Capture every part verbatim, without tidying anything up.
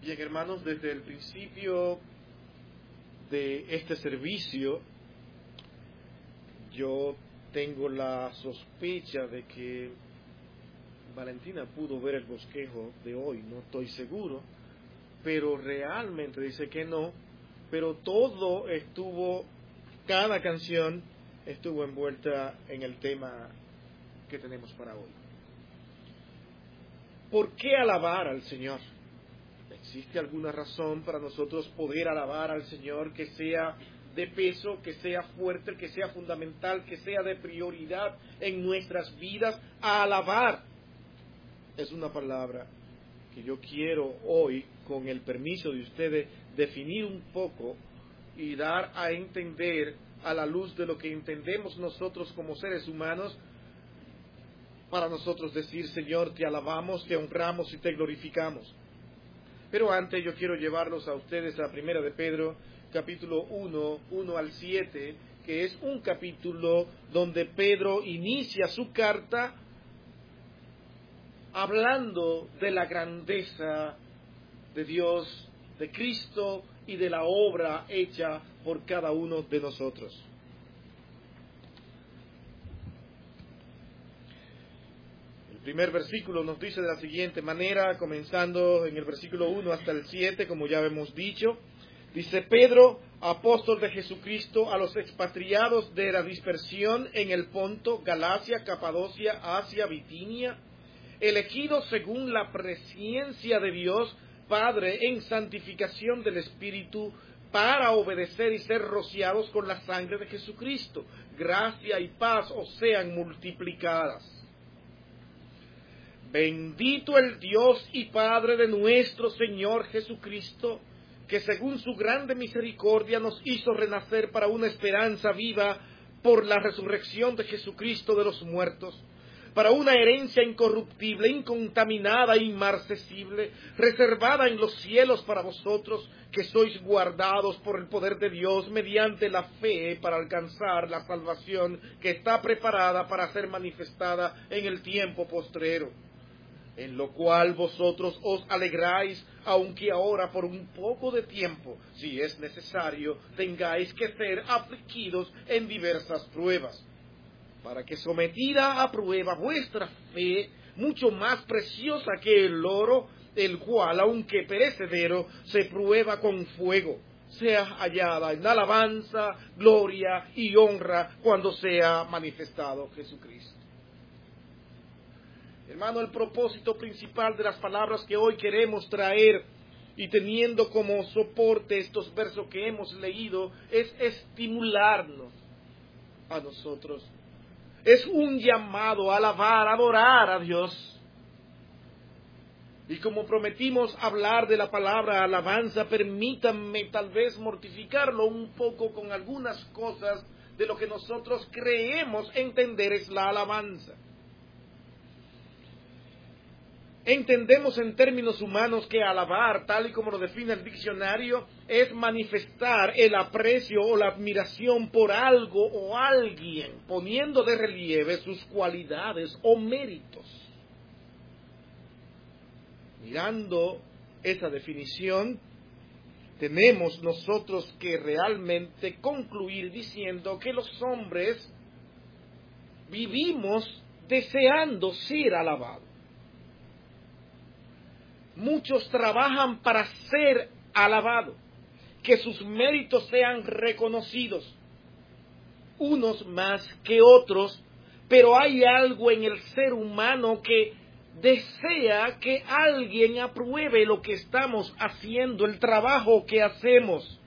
Bien, hermanos, desde el principio de este servicio, yo tengo la sospecha de que Valentina pudo ver el bosquejo de hoy, no estoy seguro, pero realmente dice que no, pero todo estuvo, cada canción estuvo envuelta en el tema que tenemos para hoy. ¿Por qué alabar al Señor? ¿Existe alguna razón para nosotros poder alabar al Señor que sea de peso, que sea fuerte, que sea fundamental, que sea de prioridad en nuestras vidas? A alabar es una palabra que yo quiero hoy, con el permiso de ustedes, definir un poco y dar a entender a la luz de lo que entendemos nosotros como seres humanos, para nosotros decir: Señor, te alabamos, te honramos y te glorificamos. Pero antes yo quiero llevarlos a ustedes a Primera de Pedro, capítulo uno, uno al siete, que es un capítulo donde Pedro inicia su carta hablando de la grandeza de Dios, de Cristo y de la obra hecha por cada uno de nosotros. El primer versículo nos dice de la siguiente manera, comenzando en el versículo uno hasta el siete, como ya hemos dicho. Dice: Pedro, apóstol de Jesucristo, a los expatriados de la dispersión en el Ponto, Galacia, Capadocia, Asia, Bitinia, elegidos según la presciencia de Dios Padre en santificación del Espíritu, para obedecer y ser rociados con la sangre de Jesucristo. Gracia y paz os sean multiplicadas. Bendito el Dios y Padre de nuestro Señor Jesucristo, que según su grande misericordia nos hizo renacer para una esperanza viva por la resurrección de Jesucristo de los muertos, para una herencia incorruptible, incontaminada e inmarcesible, reservada en los cielos para vosotros, que sois guardados por el poder de Dios mediante la fe para alcanzar la salvación que está preparada para ser manifestada en el tiempo postrero, en lo cual vosotros os alegráis, aunque ahora por un poco de tiempo, si es necesario, tengáis que ser afligidos en diversas pruebas, para que sometida a prueba vuestra fe, mucho más preciosa que el oro, el cual, aunque perecedero, se prueba con fuego, sea hallada en alabanza, gloria y honra cuando sea manifestado Jesucristo. Hermano, el propósito principal de las palabras que hoy queremos traer, y teniendo como soporte estos versos que hemos leído, es estimularnos a nosotros. Es un llamado a alabar, a adorar a Dios. Y como prometimos hablar de la palabra alabanza, permítanme tal vez mortificarlo un poco con algunas cosas de lo que nosotros creemos entender es la alabanza. Entendemos en términos humanos que alabar, tal y como lo define el diccionario, es manifestar el aprecio o la admiración por algo o alguien, poniendo de relieve sus cualidades o méritos. Mirando esa definición, tenemos nosotros que realmente concluir diciendo que los hombres vivimos deseando ser alabados. Muchos trabajan para ser alabados, que sus méritos sean reconocidos, unos más que otros, pero hay algo en el ser humano que desea que alguien apruebe lo que estamos haciendo, el trabajo que hacemos.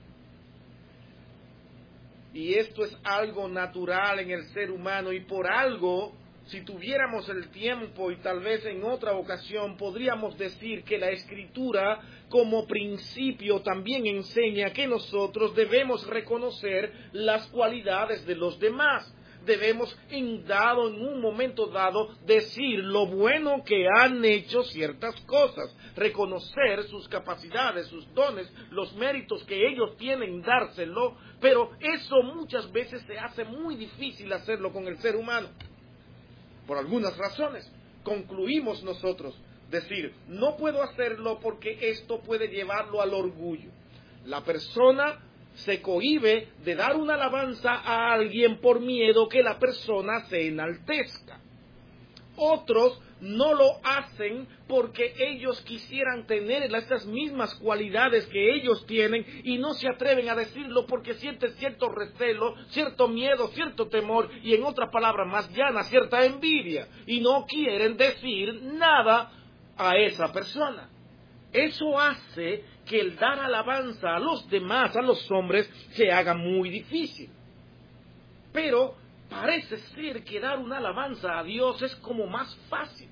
Y esto es algo natural en el ser humano, y por algo, si tuviéramos el tiempo y tal vez en otra ocasión, podríamos decir que la Escritura como principio también enseña que nosotros debemos reconocer las cualidades de los demás. Debemos en dado, en un momento dado, decir lo bueno que han hecho ciertas cosas, reconocer sus capacidades, sus dones, los méritos que ellos tienen, dárselo, pero eso muchas veces se hace muy difícil hacerlo con el ser humano. Por algunas razones, concluimos nosotros, decir, no puedo hacerlo porque esto puede llevarlo al orgullo. La persona se cohíbe de dar una alabanza a alguien por miedo que la persona se enaltezca. Otros no lo hacen porque ellos quisieran tener esas mismas cualidades que ellos tienen y no se atreven a decirlo porque sienten cierto recelo, cierto miedo, cierto temor y, en otras palabras más llanas, cierta envidia, y no quieren decir nada a esa persona. Eso hace que el dar alabanza a los demás, a los hombres, se haga muy difícil. Pero parece ser que dar una alabanza a Dios es como más fácil.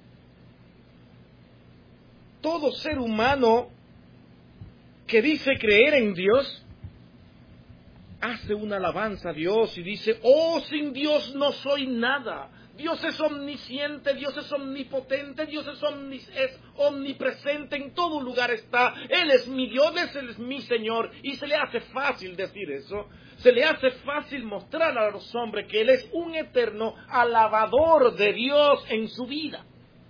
Todo ser humano que dice creer en Dios hace una alabanza a Dios y dice, oh, sin Dios no soy nada. Dios es omnisciente, Dios es omnipotente, Dios es, omnis, es omnipresente, en todo lugar está. Él es mi Dios, Él es mi Señor. Y se le hace fácil decir eso. Se le hace fácil mostrar a los hombres que Él es un eterno alabador de Dios en su vida.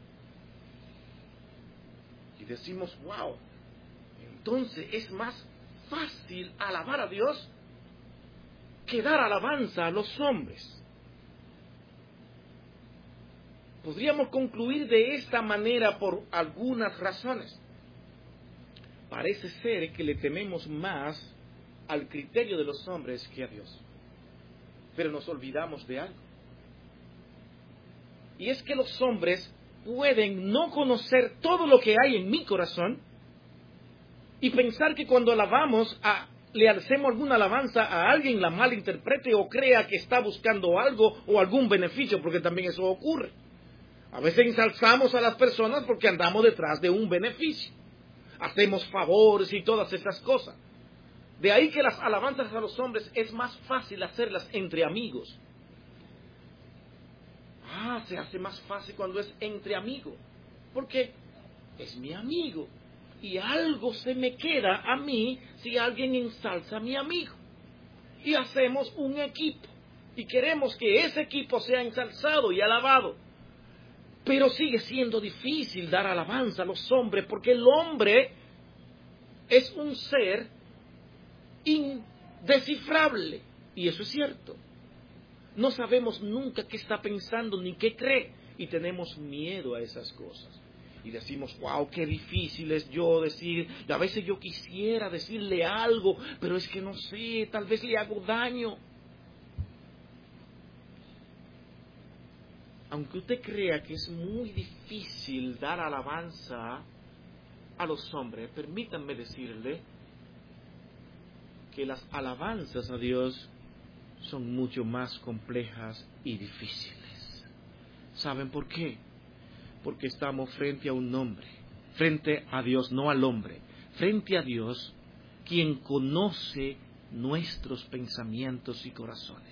Y decimos, wow, entonces es más fácil alabar a Dios que dar alabanza a los hombres. Podríamos concluir de esta manera por algunas razones. Parece ser que le tememos más al criterio de los hombres que a Dios. Pero nos olvidamos de algo. Y es que los hombres pueden no conocer todo lo que hay en mi corazón y pensar que cuando alabamos, a, le hacemos alguna alabanza a alguien, la malinterprete o crea que está buscando algo o algún beneficio, porque también eso ocurre. A veces ensalzamos a las personas porque andamos detrás de un beneficio. Hacemos favores y todas esas cosas. De ahí que las alabanzas a los hombres es más fácil hacerlas entre amigos. Ah, se hace más fácil cuando es entre amigos. Porque es mi amigo. Y algo se me queda a mí si alguien ensalza a mi amigo. Y hacemos un equipo. Y queremos que ese equipo sea ensalzado y alabado. Pero sigue siendo difícil dar alabanza a los hombres porque el hombre es un ser indescifrable. Y eso es cierto. No sabemos nunca qué está pensando ni qué cree. Y tenemos miedo a esas cosas. Y decimos, wow, qué difícil es yo decir. A veces yo quisiera decirle algo, pero es que no sé, tal vez le hago daño. Aunque usted crea que es muy difícil dar alabanza a los hombres, permítanme decirle que las alabanzas a Dios son mucho más complejas y difíciles. ¿Saben por qué? Porque estamos frente a un hombre, frente a Dios, no al hombre, frente a Dios, quien conoce nuestros pensamientos y corazones.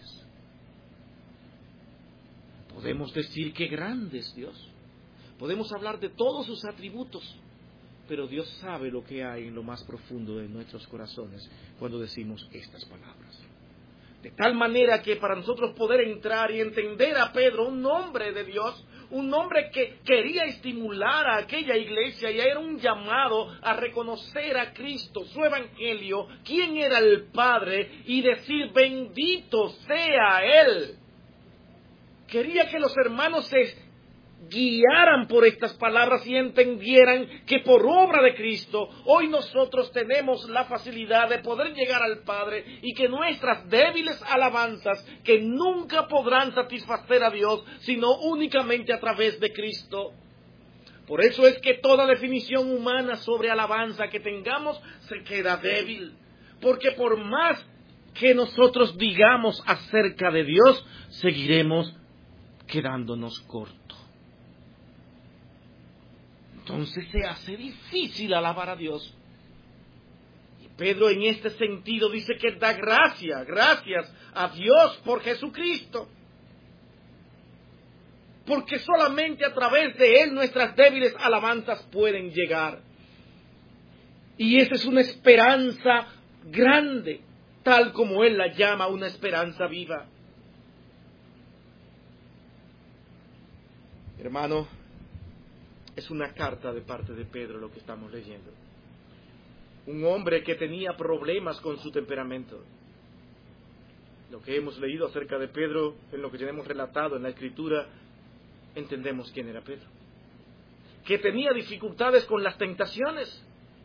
Podemos decir que grande es Dios. Podemos hablar de todos sus atributos. Pero Dios sabe lo que hay en lo más profundo de nuestros corazones cuando decimos estas palabras. De tal manera que para nosotros poder entrar y entender a Pedro, un hombre de Dios, un hombre que quería estimular a aquella iglesia y era un llamado a reconocer a Cristo, su evangelio, quién era el Padre y decir bendito sea Él. Quería que los hermanos se guiaran por estas palabras y entendieran que por obra de Cristo hoy nosotros tenemos la facilidad de poder llegar al Padre y que nuestras débiles alabanzas, que nunca podrán satisfacer a Dios sino únicamente a través de Cristo. Por eso es que toda definición humana sobre alabanza que tengamos se queda débil, porque por más que nosotros digamos acerca de Dios, seguiremos quedándonos corto. Entonces se hace difícil alabar a Dios. Y Pedro en este sentido dice que da gracias, gracias a Dios por Jesucristo. Porque solamente a través de Él nuestras débiles alabanzas pueden llegar. Y esa es una esperanza grande, tal como Él la llama una esperanza viva. Hermano, Es una carta de parte de Pedro lo que estamos leyendo. Un hombre que tenía problemas con su temperamento. Lo que hemos leído acerca de Pedro, en lo que tenemos relatado en la Escritura, entendemos quién era Pedro. Que tenía dificultades con las tentaciones.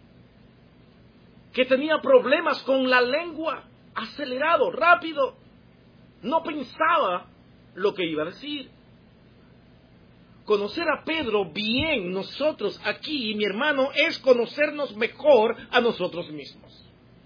Que tenía problemas con la lengua. Acelerado, rápido. No pensaba lo que iba a decir. Conocer a Pedro bien nosotros aquí, mi hermano, es conocernos mejor a nosotros mismos.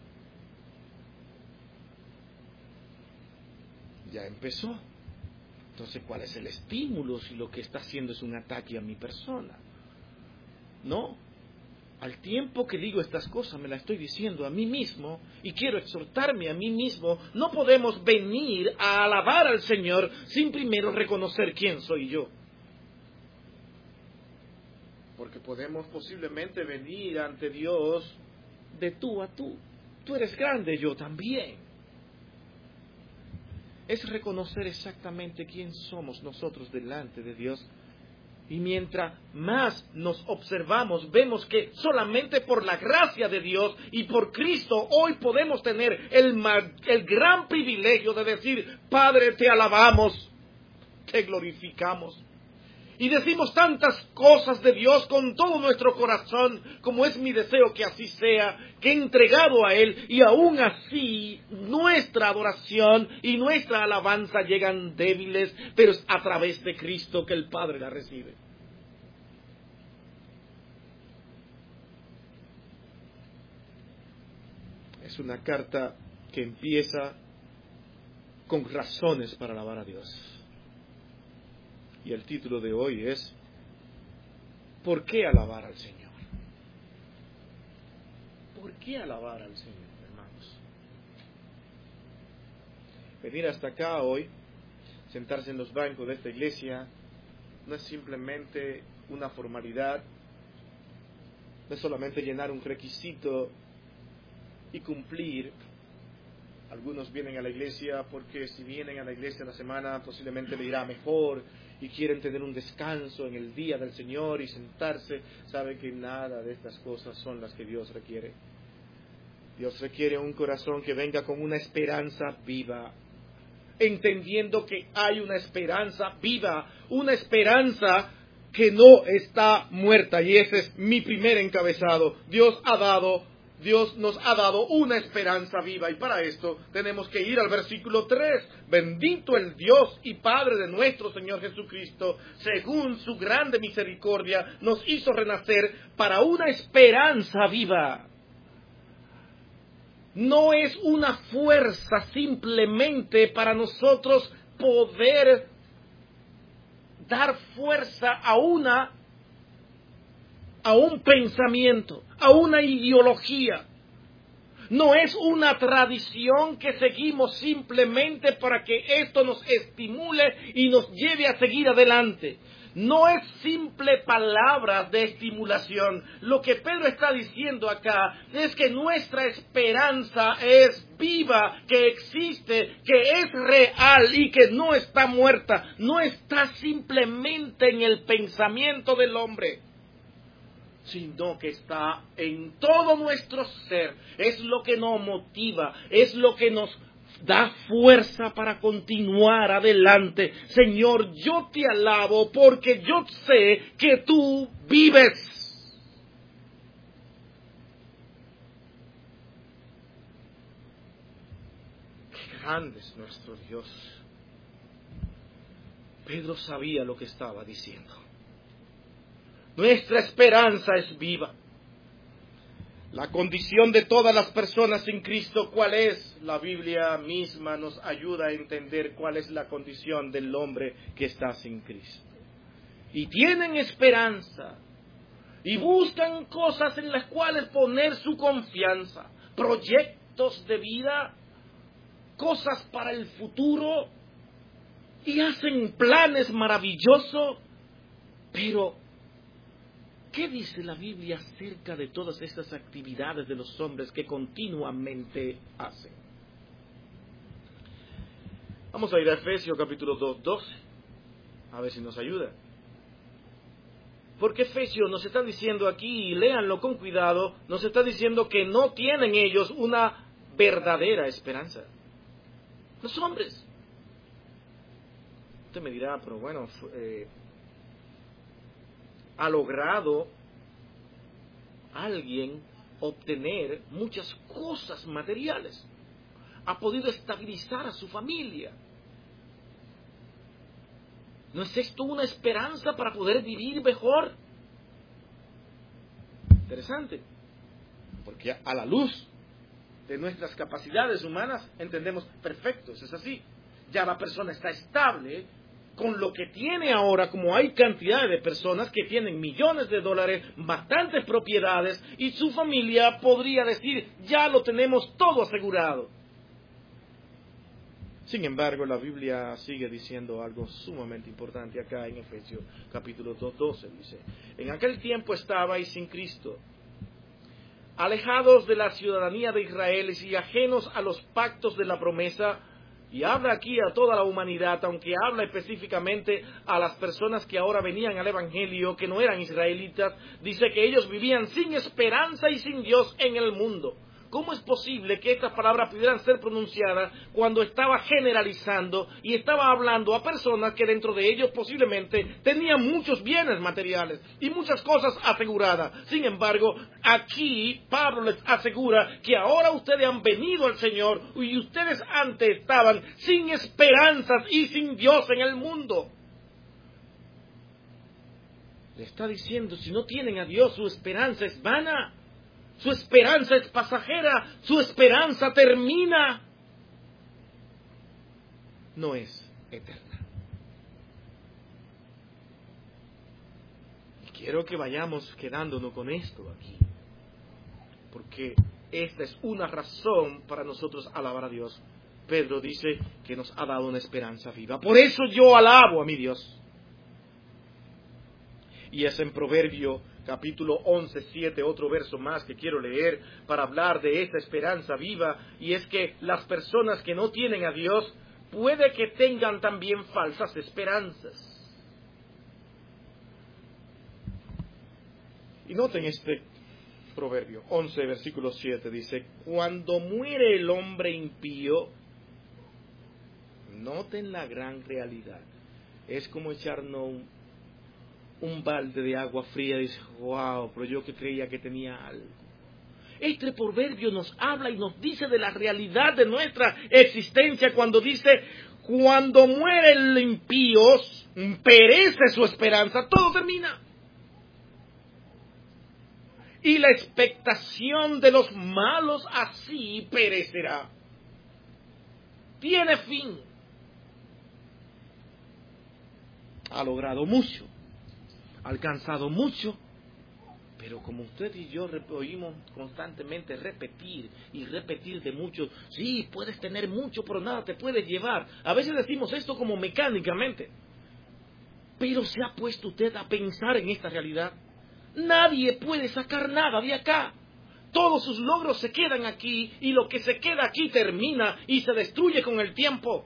Ya empezó. Entonces, ¿cuál es el estímulo si lo que está haciendo es un ataque a mi persona? No. Al tiempo que digo estas cosas, me las estoy diciendo a mí mismo y quiero exhortarme a mí mismo. No podemos venir a alabar al Señor sin primero reconocer quién soy yo. Porque podemos posiblemente venir ante Dios de tú a tú. Tú eres grande, yo también. Es reconocer exactamente quién somos nosotros delante de Dios. Y mientras más nos observamos, vemos que solamente por la gracia de Dios y por Cristo hoy podemos tener el, el gran privilegio de decir, Padre, te alabamos, te glorificamos. Y decimos tantas cosas de Dios con todo nuestro corazón, como es mi deseo que así sea, que he entregado a Él, y aún así nuestra adoración y nuestra alabanza llegan débiles, pero es a través de Cristo que el Padre la recibe. Es una carta que empieza con razones para alabar a Dios. Y el título de hoy es ¿por qué alabar al Señor? ¿Por qué alabar al Señor, hermanos? Venir hasta acá hoy, sentarse en los bancos de esta iglesia, no es simplemente una formalidad, no es solamente llenar un requisito y cumplir. Algunos vienen a la iglesia porque si vienen a la iglesia la semana posiblemente le irá mejor y quieren tener un descanso en el día del Señor y sentarse. Sabe que nada de estas cosas son las que Dios requiere. Dios requiere un corazón que venga con una esperanza viva, entendiendo que hay una esperanza viva, una esperanza que no está muerta. Y ese es mi primer encabezado. Dios ha dado Dios nos ha dado una esperanza viva, y para esto tenemos que ir al versículo tres. Bendito el Dios y Padre de nuestro Señor Jesucristo, según su grande misericordia, nos hizo renacer para una esperanza viva. No es una fuerza simplemente para nosotros poder dar fuerza a una a un pensamiento, a una ideología. No es una tradición que seguimos simplemente para que esto nos estimule y nos lleve a seguir adelante. No es simple palabras de estimulación. Lo que Pedro está diciendo acá es que nuestra esperanza es viva, que existe, que es real y que no está muerta. No está simplemente en el pensamiento del hombre, sino que está en todo nuestro ser. Es lo que nos motiva, es lo que nos da fuerza para continuar adelante. Señor, yo te alabo porque yo sé que tú vives. Qué grande es nuestro Dios. Pedro sabía lo que estaba diciendo. Nuestra esperanza es viva. La condición de todas las personas sin Cristo, ¿cuál es? La Biblia misma nos ayuda a entender cuál es la condición del hombre que está sin Cristo. Y tienen esperanza. Y buscan cosas en las cuales poner su confianza. Proyectos de vida. Cosas para el futuro. Y hacen planes maravillosos. Pero ¿qué dice la Biblia acerca de todas estas actividades de los hombres que continuamente hacen? Vamos a ir a Efesios capítulo dos, doce, a ver si nos ayuda. Porque Efesios nos está diciendo aquí, y léanlo con cuidado, nos está diciendo que no tienen ellos una verdadera esperanza. Los hombres. Usted me dirá, pero bueno, eh, ha logrado alguien obtener muchas cosas materiales. Ha podido estabilizar a su familia. ¿No es esto una esperanza para poder vivir mejor? Interesante, porque a la luz de nuestras capacidades humanas entendemos, perfecto, eso es así. Ya la persona está estable con lo que tiene ahora, como hay cantidad de personas que tienen millones de dólares, bastantes propiedades, y su familia podría decir, ya lo tenemos todo asegurado. Sin embargo, la Biblia sigue diciendo algo sumamente importante acá en Efesios capítulo dos, doce. Dice, en aquel tiempo estabais sin Cristo, alejados de la ciudadanía de Israel y ajenos a los pactos de la promesa, y habla aquí a toda la humanidad, aunque habla específicamente a las personas que ahora venían al Evangelio, que no eran israelitas, dice que ellos vivían sin esperanza y sin Dios en el mundo. ¿Cómo es posible que estas palabras pudieran ser pronunciadas cuando estaba generalizando y estaba hablando a personas que dentro de ellos posiblemente tenían muchos bienes materiales y muchas cosas aseguradas? Sin embargo, aquí Pablo les asegura que ahora ustedes han venido al Señor y ustedes antes estaban sin esperanzas y sin Dios en el mundo. Le está diciendo, si no tienen a Dios, su esperanza es vana. Su esperanza es pasajera, su esperanza termina, no es eterna. Y quiero que vayamos quedándonos con esto aquí, porque esta es una razón para nosotros alabar a Dios. Pedro dice que nos ha dado una esperanza viva. Por eso yo alabo a mi Dios. Y es en Proverbio capítulo once, siete, otro verso más que quiero leer para hablar de esta esperanza viva, y es que las personas que no tienen a Dios puede que tengan también falsas esperanzas. Y noten este Proverbio once, versículo siete, dice, cuando muere el hombre impío, noten la gran realidad, es como echarnos un un balde de agua fría y dice, wow, pero yo que creía que tenía algo. Este proverbio nos habla y nos dice de la realidad de nuestra existencia cuando dice, cuando muere el impío, perece su esperanza, todo termina. Y la expectación de los malos así perecerá. Tiene fin. Ha logrado mucho. Ha alcanzado mucho, pero como usted y yo oímos constantemente repetir y repetir de mucho, sí, puedes tener mucho, pero nada te puedes llevar. A veces decimos esto como mecánicamente, pero ¿se ha puesto usted a pensar en esta realidad? Nadie puede sacar nada de acá. Todos sus logros se quedan aquí y lo que se queda aquí termina y se destruye con el tiempo.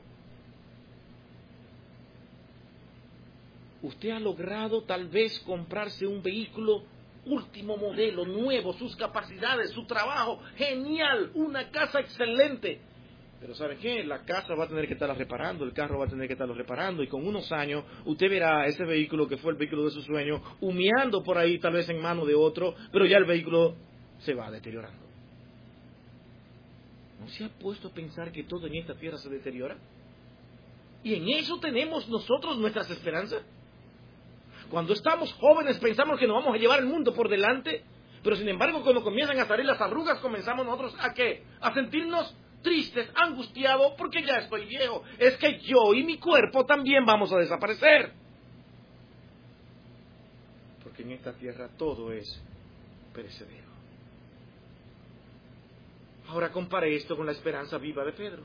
Usted ha logrado tal vez comprarse un vehículo último modelo, nuevo, sus capacidades, su trabajo, genial, una casa excelente. Pero ¿sabe qué? La casa va a tener que estarla reparando, el carro va a tener que estarlo reparando, y con unos años usted verá ese vehículo que fue el vehículo de su sueño humeando por ahí, tal vez en mano de otro, pero ya el vehículo se va deteriorando. ¿No se ha puesto a pensar que todo en esta tierra se deteriora? ¿Y en eso tenemos nosotros nuestras esperanzas? Cuando estamos jóvenes pensamos que nos vamos a llevar el mundo por delante, pero sin embargo cuando comienzan a salir las arrugas comenzamos nosotros ¿a qué? A sentirnos tristes, angustiados, porque ya estoy viejo. Es que yo y mi cuerpo también vamos a desaparecer. Porque en esta tierra todo es perecedero. Ahora compare esto con la esperanza viva de Pedro,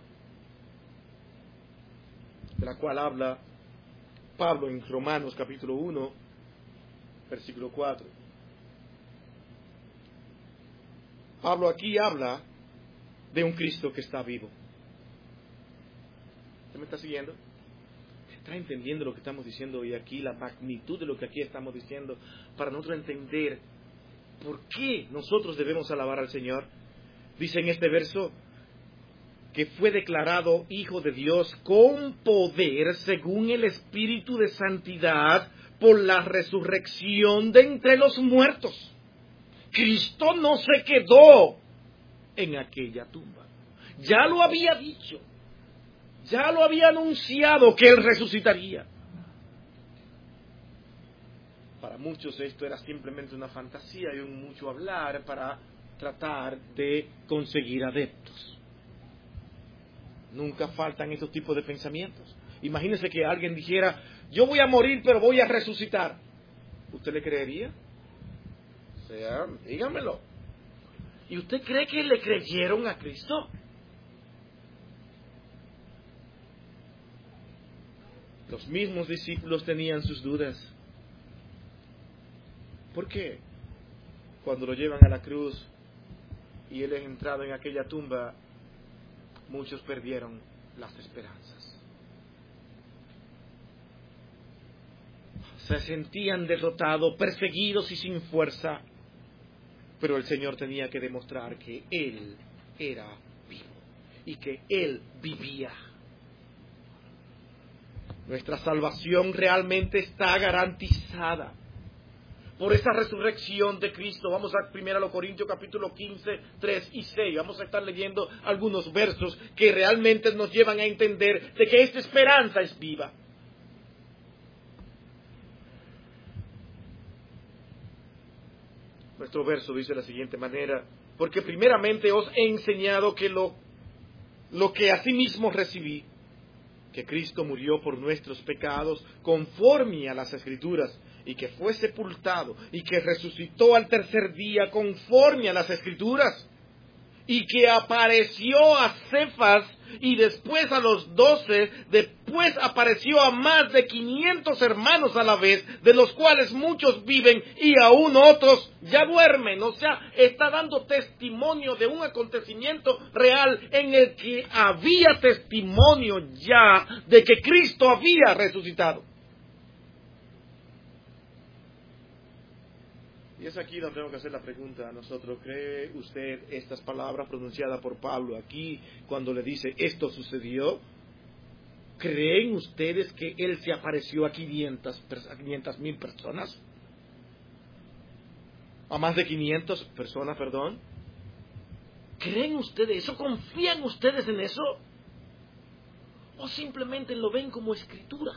de la cual habla Pablo en Romanos capítulo uno, versículo cuatro. Pablo aquí habla de un Cristo que está vivo. ¿Usted me está siguiendo? ¿Está entendiendo lo que estamos diciendo hoy aquí? La magnitud de lo que aquí estamos diciendo, para nosotros entender por qué nosotros debemos alabar al Señor. Dice en este verso que fue declarado Hijo de Dios con poder según el Espíritu de Santidad por la resurrección de entre los muertos. Cristo no se quedó en aquella tumba. Ya lo había dicho. Ya lo había anunciado que Él resucitaría. Para muchos esto era simplemente una fantasía y un mucho hablar para tratar de conseguir adeptos. Nunca faltan estos tipos de pensamientos. Imagínese que alguien dijera, yo voy a morir pero voy a resucitar. ¿Usted le creería? O sea, dígamelo. ¿Y usted cree que le creyeron a Cristo? Los mismos discípulos tenían sus dudas. ¿Por qué? Cuando lo llevan a la cruz y Él es entrado en aquella tumba, muchos perdieron las esperanzas. Se sentían derrotados, perseguidos y sin fuerza. Pero el Señor tenía que demostrar que Él era vivo y que Él vivía. Nuestra salvación realmente está garantizada por esa resurrección de Cristo. Vamos a primero Corintios capítulo quince, tres y seis. Vamos a estar leyendo algunos versos que realmente nos llevan a entender de que esta esperanza es viva. Nuestro verso dice de la siguiente manera: porque primeramente os he enseñado que lo, lo que asimismo recibí, que Cristo murió por nuestros pecados conforme a las Escrituras, y que fue sepultado, y que resucitó al tercer día conforme a las Escrituras, y que apareció a Cefas, y después a los doce, después apareció a más de quinientos hermanos a la vez, de los cuales muchos viven y aún otros ya duermen. O sea, está dando testimonio de un acontecimiento real en el que había testimonio ya de que Cristo había resucitado. Y es aquí donde tengo que hacer la pregunta a nosotros. ¿Cree usted estas palabras pronunciadas por Pablo aquí cuando le dice esto sucedió? ¿Creen ustedes que Él se apareció a quinientas mil personas? ¿A más de quinientas personas, perdón? ¿Creen ustedes eso? ¿Confían ustedes en eso? ¿O simplemente lo ven como escritura?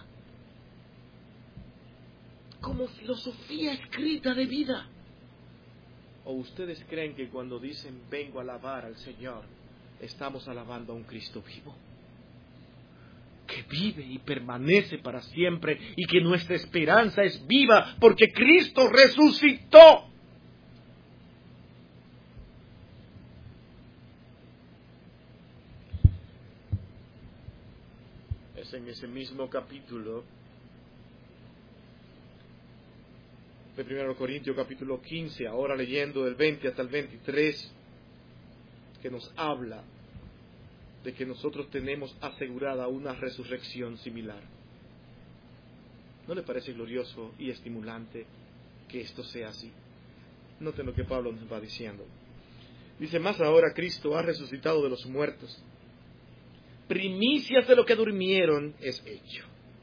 Como filosofía escrita de vida. ¿O ustedes creen que cuando dicen vengo a alabar al Señor, estamos alabando a un Cristo vivo, que vive y permanece para siempre, y que nuestra esperanza es viva porque Cristo resucitó? Es en ese mismo capítulo de primero Corintios capítulo quince, ahora leyendo del veinte hasta el veintitrés, que nos habla de que nosotros tenemos asegurada una resurrección similar. ¿No le parece glorioso y estimulante que esto sea así? Noten lo que Pablo nos va diciendo. Dice, más ahora Cristo ha resucitado de los muertos. Primicias de lo que durmieron es hecho.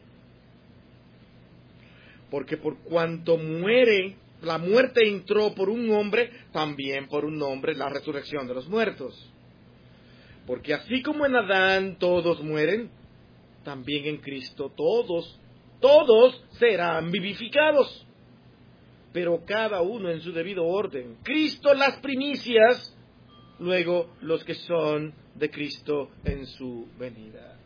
Porque por cuanto muere, la muerte entró por un hombre, también por un hombre la resurrección de los muertos. Porque así como en Adán todos mueren, también en Cristo todos, todos serán vivificados. Pero cada uno en su debido orden. Cristo las primicias, luego los que son de Cristo en su venida.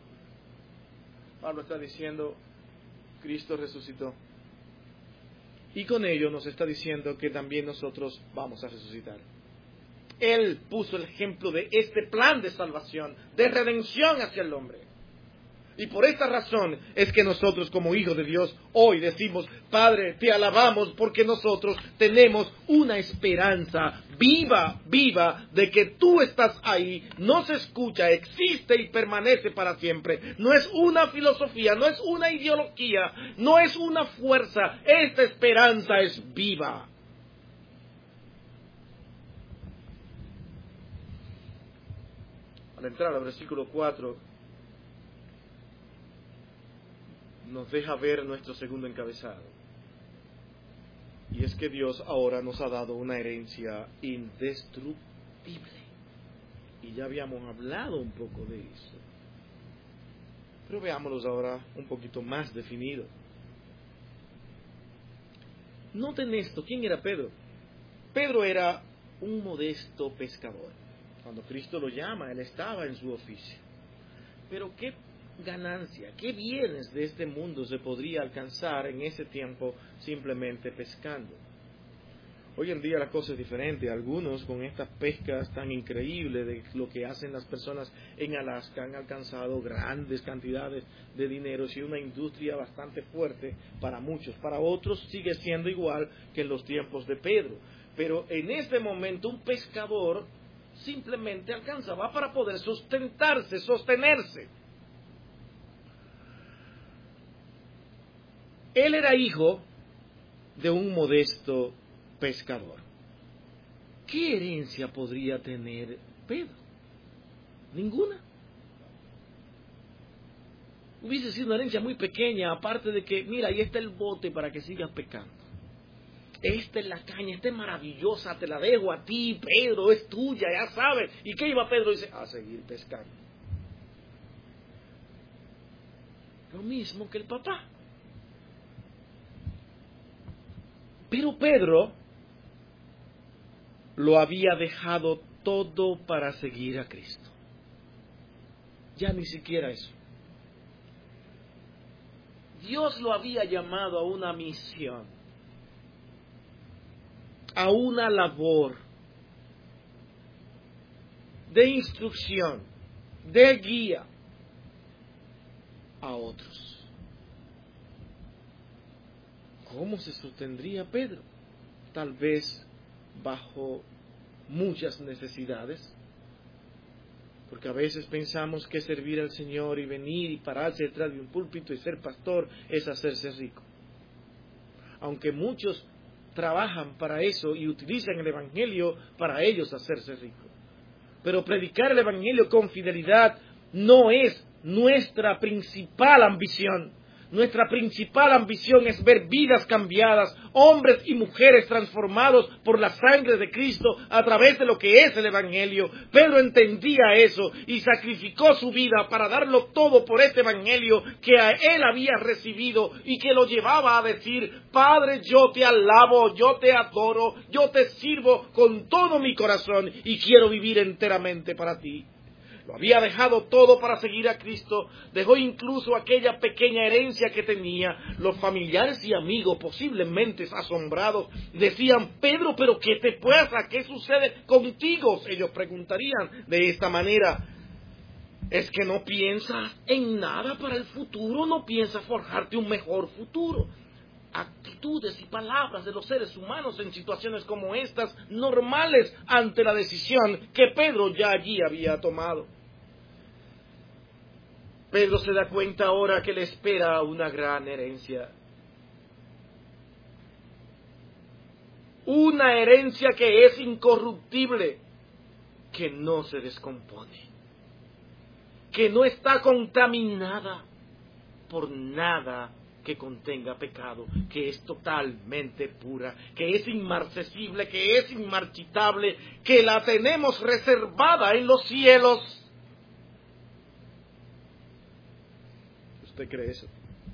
Pablo está diciendo, Cristo resucitó. Y con ello nos está diciendo que también nosotros vamos a resucitar. Él puso el ejemplo de este plan de salvación, de redención hacia el hombre. Y por esta razón es que nosotros como hijos de Dios hoy decimos, Padre, te alabamos porque nosotros tenemos una esperanza viva, viva, de que tú estás ahí, no se escucha, existe y permanece para siempre. No es una filosofía, no es una ideología, no es una fuerza, esta esperanza es viva. Al entrar al versículo cuatro, nos deja ver nuestro segundo encabezado. Y es que Dios ahora nos ha dado una herencia indestructible. Y ya habíamos hablado un poco de eso. Pero veámoslos ahora un poquito más definido. Noten esto, ¿quién era Pedro? Pedro era un modesto pescador. Cuando Cristo lo llama, él estaba en su oficio. Pero qué ganancia, qué bienes de este mundo se podría alcanzar en ese tiempo simplemente pescando. Hoy en día la cosa es diferente. Algunos con estas pescas tan increíbles de lo que hacen las personas en Alaska han alcanzado grandes cantidades de dinero y una industria bastante fuerte para muchos. Para otros sigue siendo igual que en los tiempos de Pedro. Pero en este momento un pescador simplemente alcanzaba para poder sustentarse, sostenerse. Él era hijo de un modesto pescador. ¿Qué herencia podría tener Pedro? Ninguna. Hubiese sido una herencia muy pequeña, aparte de que, mira, ahí está el bote para que sigas pescando. Esta es la caña, esta es maravillosa, te la dejo a ti, Pedro, es tuya, ya sabes. ¿Y qué iba Pedro? Dice, a seguir pescando. Lo mismo que el papá. Pero Pedro lo había dejado todo para seguir a Cristo. Ya ni siquiera eso. Dios lo había llamado a una misión, a una labor de instrucción, de guía a otros. ¿Cómo se sostendría Pedro? Tal vez bajo muchas necesidades, porque a veces pensamos que servir al Señor y venir y pararse detrás de un púlpito y ser pastor es hacerse rico. Aunque muchos trabajan para eso y utilizan el Evangelio para ellos hacerse ricos. Pero predicar el Evangelio con fidelidad no es nuestra principal ambición. Nuestra principal ambición es ver vidas cambiadas, hombres y mujeres transformados por la sangre de Cristo a través de lo que es el Evangelio. Pedro entendía eso y sacrificó su vida para darlo todo por este Evangelio que a él había recibido y que lo llevaba a decir, Padre, yo te alabo, yo te adoro, yo te sirvo con todo mi corazón y quiero vivir enteramente para ti. Lo había dejado todo para seguir a Cristo, dejó incluso aquella pequeña herencia que tenía. Los familiares y amigos, posiblemente asombrados, decían, Pedro, ¿pero qué te pasa? ¿Qué sucede contigo? Ellos preguntarían de esta manera, ¿es que no piensas en nada para el futuro? ¿No piensas forjarte un mejor futuro? Actitudes y palabras de los seres humanos en situaciones como estas, normales ante la decisión que Pedro ya allí había tomado. Pedro se da cuenta ahora que le espera una gran herencia. Una herencia que es incorruptible, que no se descompone, que no está contaminada por nada que contenga pecado, que es totalmente pura, que es inmarcesible, que es inmarchitable, que la tenemos reservada en los cielos. ¿Usted cree eso?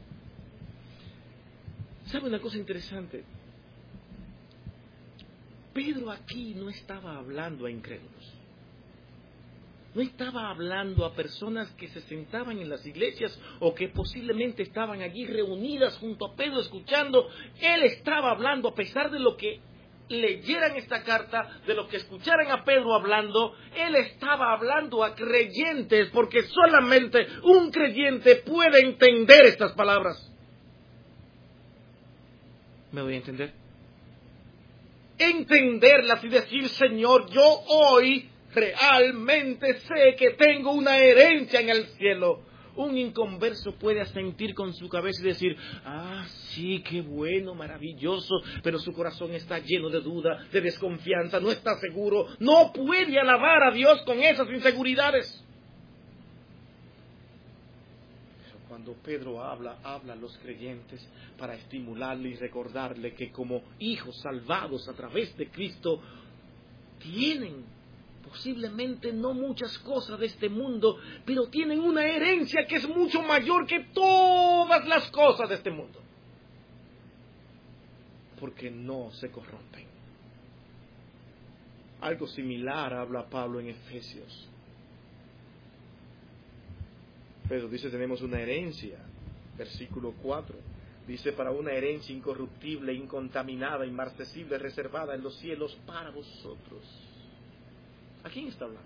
¿Sabe una cosa interesante? Pedro aquí no estaba hablando a incrédulos. No estaba hablando a personas que se sentaban en las iglesias o que posiblemente estaban allí reunidas junto a Pedro escuchando. Él estaba hablando, a pesar de lo que leyeran esta carta, de los que escucharan a Pedro hablando, él estaba hablando a creyentes, porque solamente un creyente puede entender estas palabras. ¿Me voy a entender? Entenderlas y decir, Señor, yo hoy realmente sé que tengo una herencia en el cielo. Un inconverso puede asentir con su cabeza y decir, ah, sí, qué bueno, maravilloso, pero su corazón está lleno de duda, de desconfianza, no está seguro, no puede alabar a Dios con esas inseguridades. Pero cuando Pedro habla, habla a los creyentes para estimularle y recordarle que como hijos salvados a través de Cristo, tienen posiblemente no muchas cosas de este mundo, pero tienen una herencia que es mucho mayor que todas las cosas de este mundo. Porque no se corrompen. Algo similar habla Pablo en Efesios. Pedro dice, tenemos una herencia. Versículo cuatro. Dice, para una herencia incorruptible, incontaminada, inmarcesible, reservada en los cielos para vosotros. ¿A quién está hablando?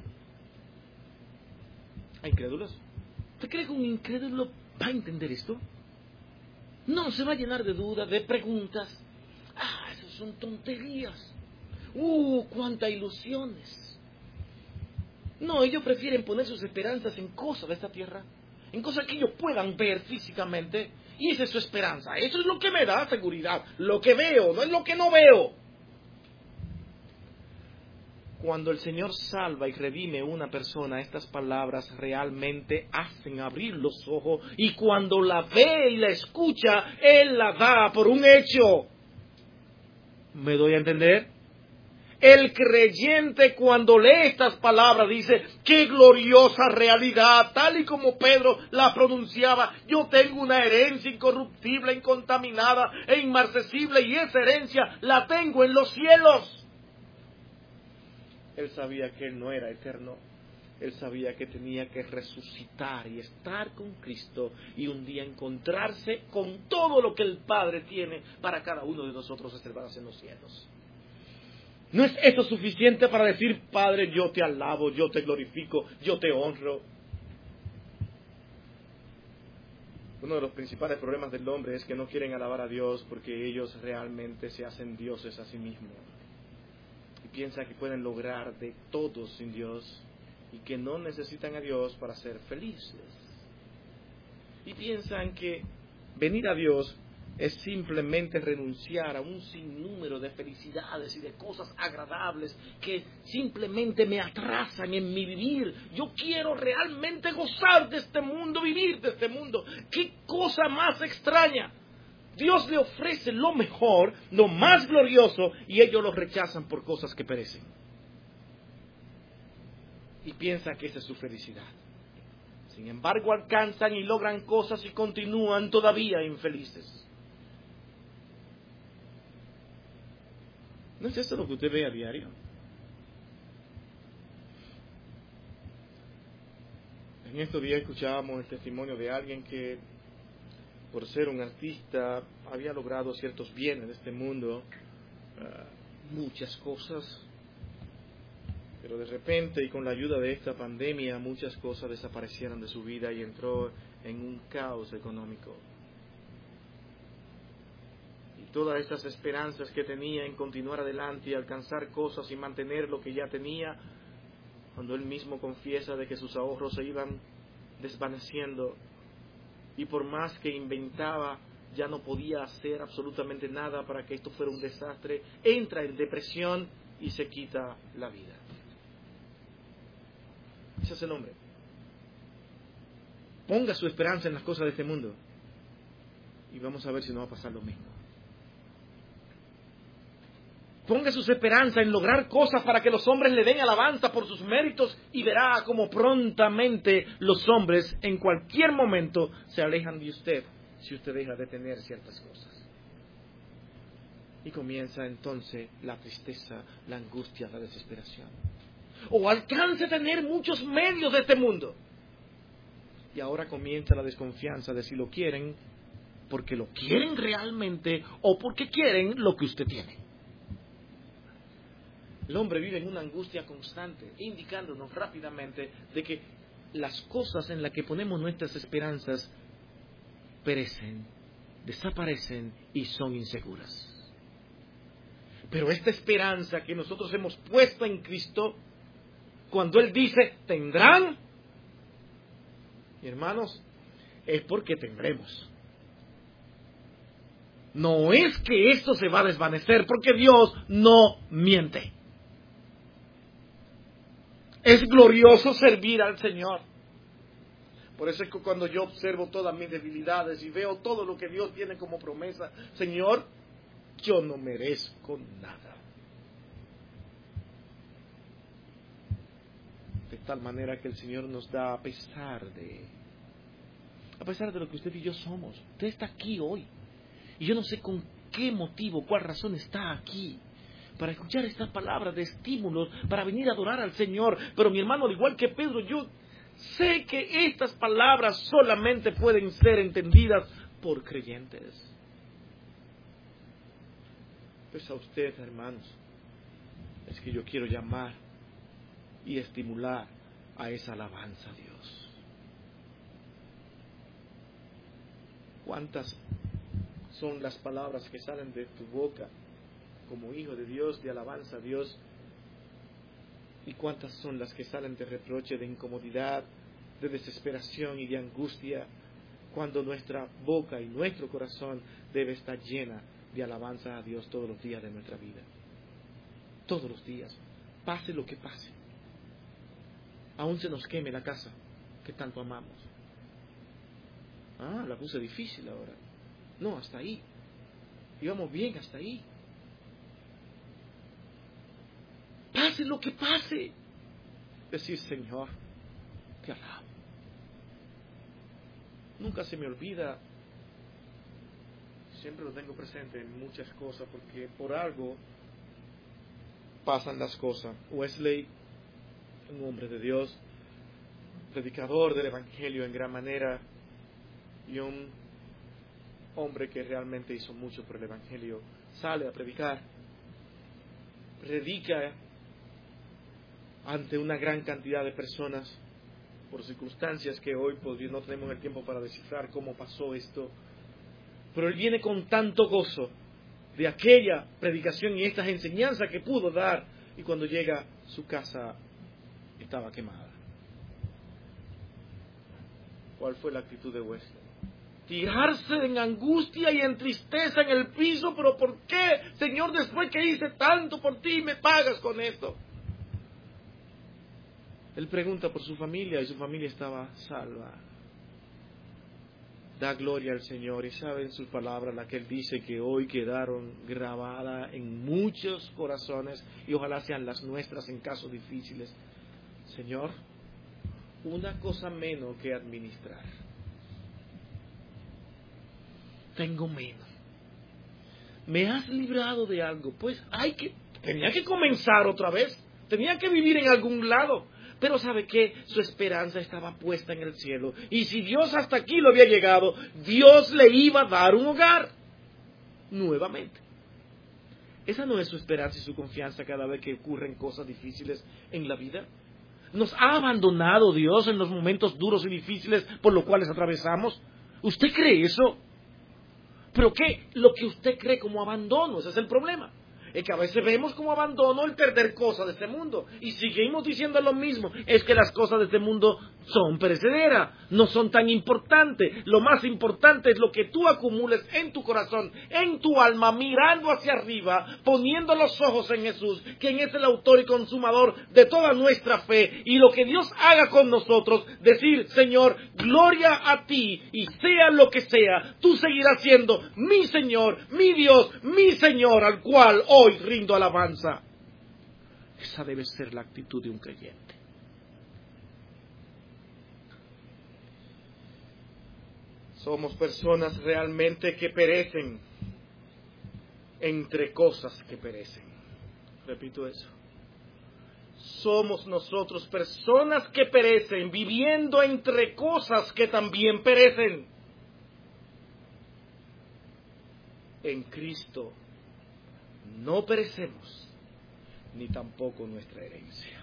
¿A incrédulos? ¿Usted cree que un incrédulo va a entender esto? No, se va a llenar de dudas, de preguntas. Ah, esas son tonterías. Uh, cuántas ilusiones. No, ellos prefieren poner sus esperanzas en cosas de esta tierra, en cosas que ellos puedan ver físicamente, y esa es su esperanza. Eso es lo que me da seguridad, lo que veo, no es lo que no veo. Cuando el Señor salva y redime a una persona, estas palabras realmente hacen abrir los ojos, y cuando la ve y la escucha, Él la da por un hecho. ¿Me doy a entender? El creyente cuando lee estas palabras dice, qué gloriosa realidad, tal y como Pedro la pronunciaba, yo tengo una herencia incorruptible, incontaminada e inmarcesible, y esa herencia la tengo en los cielos. Él sabía que él no era eterno, él sabía que tenía que resucitar y estar con Cristo y un día encontrarse con todo lo que el Padre tiene para cada uno de nosotros reservados en los cielos. ¿No es eso suficiente para decir, Padre, yo te alabo, yo te glorifico, yo te honro? Uno de los principales problemas del hombre es que no quieren alabar a Dios porque ellos realmente se hacen dioses a sí mismos. Y piensan que pueden lograr de todo sin Dios y que no necesitan a Dios para ser felices. Y piensan que venir a Dios es simplemente renunciar a un sinnúmero de felicidades y de cosas agradables que simplemente me atrasan en mi vivir. Yo quiero realmente gozar de este mundo, vivir de este mundo. ¡Qué cosa más extraña! Dios le ofrece lo mejor, lo más glorioso, y ellos lo rechazan por cosas que perecen. Y piensan que esa es su felicidad. Sin embargo, alcanzan y logran cosas y continúan todavía infelices. ¿No es esto lo que usted ve a diario? En estos días escuchábamos el testimonio de alguien que, por ser un artista, había logrado ciertos bienes de este mundo, uh, muchas cosas, pero de repente y con la ayuda de esta pandemia muchas cosas desaparecieron de su vida y entró en un caos económico. Y todas estas esperanzas que tenía en continuar adelante y alcanzar cosas y mantener lo que ya tenía, cuando él mismo confiesa de que sus ahorros se iban desvaneciendo, y por más que inventaba, ya no podía hacer absolutamente nada para que esto fuera un desastre, entra en depresión y se quita la vida. Ese es el hombre. Ponga su esperanza en las cosas de este mundo y vamos a ver si no va a pasar lo mismo. Ponga sus esperanzas en lograr cosas para que los hombres le den alabanza por sus méritos y verá cómo prontamente los hombres en cualquier momento se alejan de usted si usted deja de tener ciertas cosas. Y comienza entonces la tristeza, la angustia, la desesperación. O alcance a tener muchos medios de este mundo. Y ahora comienza la desconfianza de si lo quieren porque lo quieren realmente o porque quieren lo que usted tiene. El hombre vive en una angustia constante, indicándonos rápidamente de que las cosas en las que ponemos nuestras esperanzas perecen, desaparecen y son inseguras. Pero esta esperanza que nosotros hemos puesto en Cristo, cuando Él dice, tendrán, y hermanos, es porque tendremos. No es que esto se va a desvanecer, porque Dios no miente. Es glorioso servir al Señor. Por eso es que cuando yo observo todas mis debilidades y veo todo lo que Dios tiene como promesa, Señor, yo no merezco nada. De tal manera que el Señor nos da a pesar de, a pesar de lo que usted y yo somos. Usted está aquí hoy. Y yo no sé con qué motivo, cuál razón está aquí. Para escuchar estas palabras de estímulos, para venir a adorar al Señor. Pero mi hermano, al igual que Pedro, yo sé que estas palabras solamente pueden ser entendidas por creyentes. Pues a usted, hermanos, es que yo quiero llamar y estimular a esa alabanza a Dios. ¿Cuántas son las palabras que salen de tu boca como hijo de Dios, de alabanza a Dios? ¿Y cuántas son las que salen de reproche, de incomodidad, de desesperación y de angustia, cuando nuestra boca y nuestro corazón debe estar llena de alabanza a Dios todos los días de nuestra vida? Todos los días, pase lo que pase. Aún se nos queme la casa que tanto amamos. Ah, la puse difícil ahora. No, hasta ahí. Íbamos bien hasta ahí. Pase lo que pase. Decir, Señor, te alabo. Nunca se me olvida, siempre lo tengo presente en muchas cosas, porque por algo pasan las cosas. Wesley, un hombre de Dios, predicador del Evangelio en gran manera, y un hombre que realmente hizo mucho por el Evangelio, sale a predicar, predica ante una gran cantidad de personas, por circunstancias que hoy pues, no tenemos el tiempo para descifrar cómo pasó esto, pero él viene con tanto gozo de aquella predicación y estas enseñanzas que pudo dar, y cuando llega su casa estaba quemada. ¿Cuál fue la actitud de Wesley? Tirarse en angustia y en tristeza en el piso. ¿Pero por qué, Señor, después que hice tanto por ti, me pagas con esto? Él pregunta por su familia y su familia estaba salva. Da gloria al Señor, y saben sus palabras, las que Él dice que hoy quedaron grabadas en muchos corazones y ojalá sean las nuestras en casos difíciles. Señor, una cosa menos que administrar. Tengo menos. Me has librado de algo, pues hay que, tenía que comenzar otra vez, tenía que vivir en algún lado. Pero ¿sabe qué? Su esperanza estaba puesta en el cielo. Y si Dios hasta aquí lo había llegado, Dios le iba a dar un hogar. Nuevamente. Esa no es su esperanza y su confianza cada vez que ocurren cosas difíciles en la vida. ¿Nos ha abandonado Dios en los momentos duros y difíciles por los cuales atravesamos? ¿Usted cree eso? ¿Pero qué? Lo que usted cree como abandono, ese es el problema. Es que a veces vemos como abandono el perder cosas de este mundo. Y seguimos diciendo lo mismo. Es que las cosas de este mundo son perecederas. No son tan importantes. Lo más importante es lo que tú acumules en tu corazón, en tu alma, mirando hacia arriba, poniendo los ojos en Jesús, quien es el autor y consumador de toda nuestra fe. Y lo que Dios haga con nosotros, decir, Señor, gloria a ti. Y sea lo que sea, tú seguirás siendo mi Señor, mi Dios, mi Señor, al cual hoy rindo alabanza. Esa debe ser la actitud de un creyente. Somos personas realmente que perecen entre cosas que perecen. Repito eso. Somos nosotros personas que perecen viviendo entre cosas que también perecen. En Cristo no perecemos, ni tampoco nuestra herencia.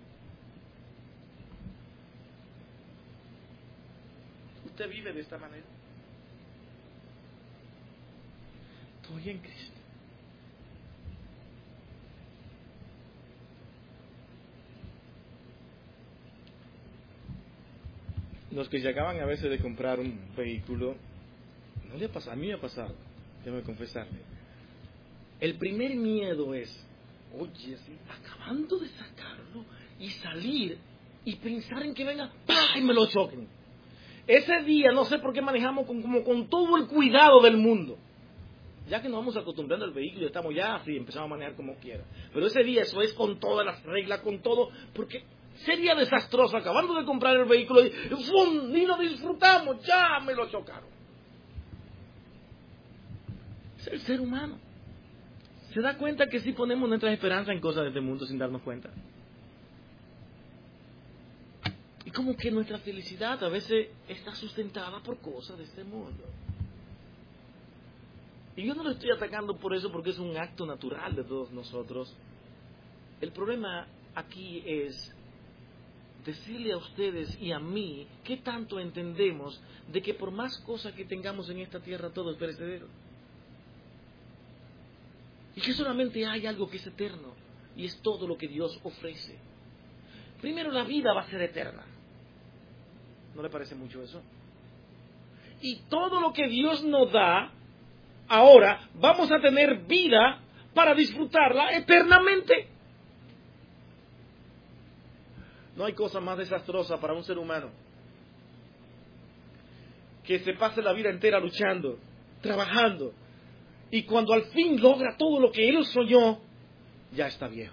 ¿Usted vive de esta manera? Estoy en Cristo. Los que llegaban a veces de comprar un vehículo, no le ha pasado, a mí me ha pasado, déjame confesarle. El primer miedo es, oye, sí, acabando de sacarlo y salir y pensar en que venga, ¡pah! Y me lo choquen. Ese día no sé por qué manejamos con, como con todo el cuidado del mundo. Ya que nos vamos acostumbrando al vehículo, estamos ya así, empezamos a manejar como quiera. Pero ese día eso es con todas las reglas, con todo, porque sería desastroso acabando de comprar el vehículo y ¡fum! Ni lo disfrutamos, ya me lo chocaron. Es el ser humano. ¿Se da cuenta que sí ponemos nuestras esperanzas en cosas de este mundo sin darnos cuenta? Y como que nuestra felicidad a veces está sustentada por cosas de este mundo. Y yo no lo estoy atacando por eso, porque es un acto natural de todos nosotros. El problema aquí es decirle a ustedes y a mí qué tanto entendemos de que por más cosas que tengamos en esta tierra todo es perecedero. Y que solamente hay algo que es eterno, y es todo lo que Dios ofrece. Primero, la vida va a ser eterna. ¿No le parece mucho eso? Y todo lo que Dios nos da, ahora vamos a tener vida para disfrutarla eternamente. No hay cosa más desastrosa para un ser humano que se pase la vida entera luchando, trabajando, y cuando al fin logra todo lo que él soñó, ya está viejo.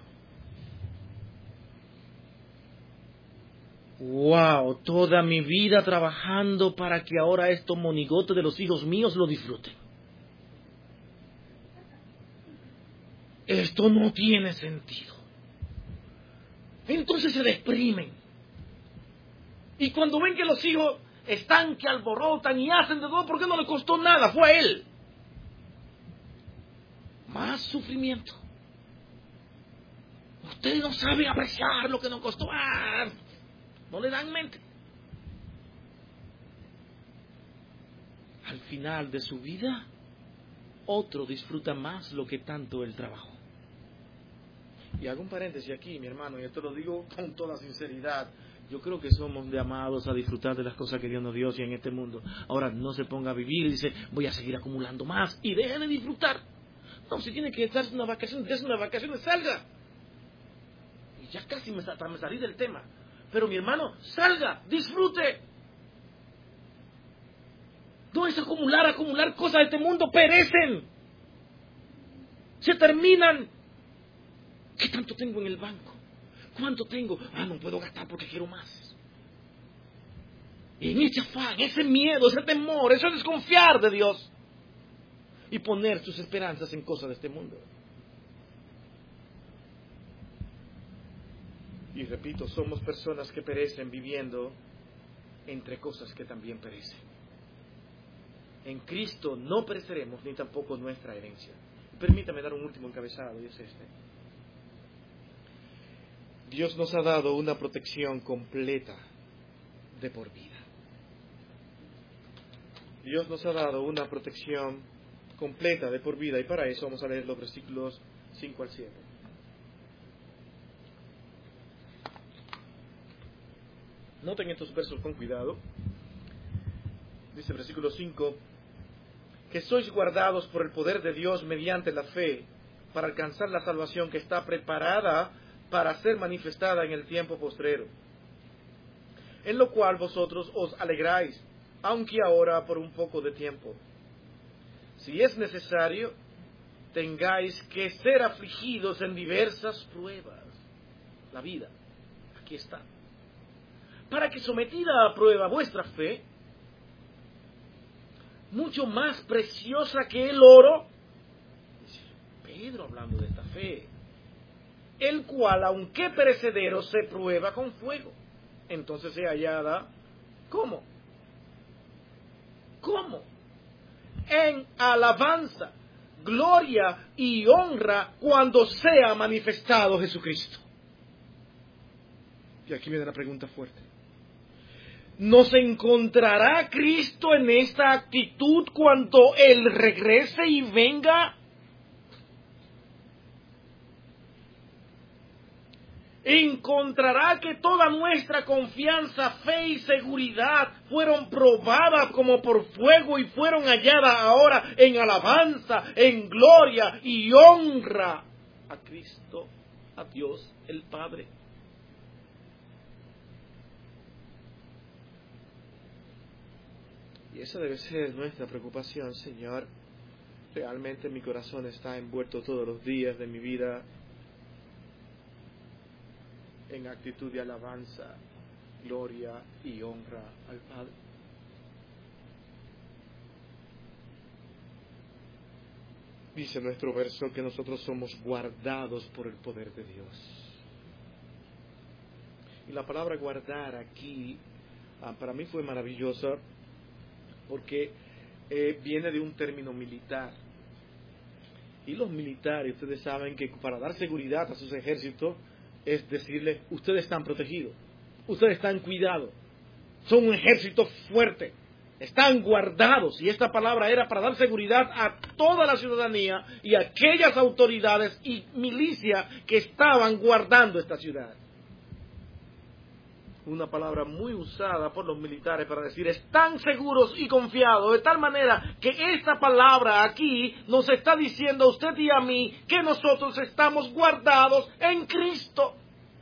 Wow, toda mi vida trabajando para que ahora estos monigotes de los hijos míos lo disfruten. Esto no tiene sentido. Entonces se deprimen. Y cuando ven que los hijos están que alborotan y hacen de todo, porque no le costó nada, fue a él. Más sufrimiento. Ustedes no saben apreciar lo que nos costó. Ah, no le dan mente. Al final de su vida, otro disfruta más lo que tanto él trabajó. Y hago un paréntesis aquí, mi hermano, y esto lo digo con toda sinceridad. Yo creo que somos llamados a disfrutar de las cosas que Dios nos dio y en este mundo. Ahora, no se ponga a vivir y dice, voy a seguir acumulando más, y deje de disfrutar. No, si tiene que darse una vacación, dése una vacación, salga. Y ya casi me, me salí del tema. Pero mi hermano, salga, disfrute. No es acumular, acumular cosas de este mundo, perecen. Se terminan. ¿Qué tanto tengo en el banco? ¿Cuánto tengo? Ah, no puedo gastar porque quiero más. Y en ese afán, ese miedo, ese temor, eso es desconfiar de Dios. Y poner sus esperanzas en cosas de este mundo. Y repito, somos personas que perecen viviendo entre cosas que también perecen. En Cristo no pereceremos, ni tampoco nuestra herencia. Permítame dar un último encabezado, y es este. Dios nos ha dado una protección completa de por vida. Dios nos ha dado una protección completa de por vida, y para eso vamos a leer los versículos cinco al siete. Noten estos versos con cuidado. Dice el versículo cinco, que sois guardados por el poder de Dios mediante la fe, para alcanzar la salvación que está preparada para ser manifestada en el tiempo postrero, en lo cual vosotros os alegráis, aunque ahora por un poco de tiempo. Si es necesario, tengáis que ser afligidos en diversas pruebas. La vida, aquí está. Para que sometida a prueba vuestra fe, mucho más preciosa que el oro, dice Pedro hablando de esta fe, el cual, aunque perecedero, se prueba con fuego, entonces se hallada, ¿cómo? ¿Cómo? En alabanza, gloria y honra cuando sea manifestado Jesucristo. Y aquí viene la pregunta fuerte. ¿Nos encontrará Cristo en esta actitud cuando Él regrese y venga? ¿Encontrará que toda nuestra confianza, fe y seguridad fueron probadas como por fuego y fueron halladas ahora en alabanza, en gloria y honra a Cristo, a Dios el Padre? Y esa debe ser nuestra preocupación, Señor. Realmente mi corazón está envuelto todos los días de mi vida en actitud de alabanza, gloria y honra al Padre. Dice nuestro verso que nosotros somos guardados por el poder de Dios. Y la palabra guardar aquí, ah, para mí fue maravillosa, porque eh, viene de un término militar. Y los militares, ustedes saben que para dar seguridad a sus ejércitos, es decirles, ustedes están protegidos, ustedes están cuidados, son un ejército fuerte, están guardados. Y esta palabra era para dar seguridad a toda la ciudadanía y a aquellas autoridades y milicias que estaban guardando esta ciudad. Una palabra muy usada por los militares para decir, están seguros y confiados, de tal manera que esta palabra aquí nos está diciendo a usted y a mí que nosotros estamos guardados en Cristo.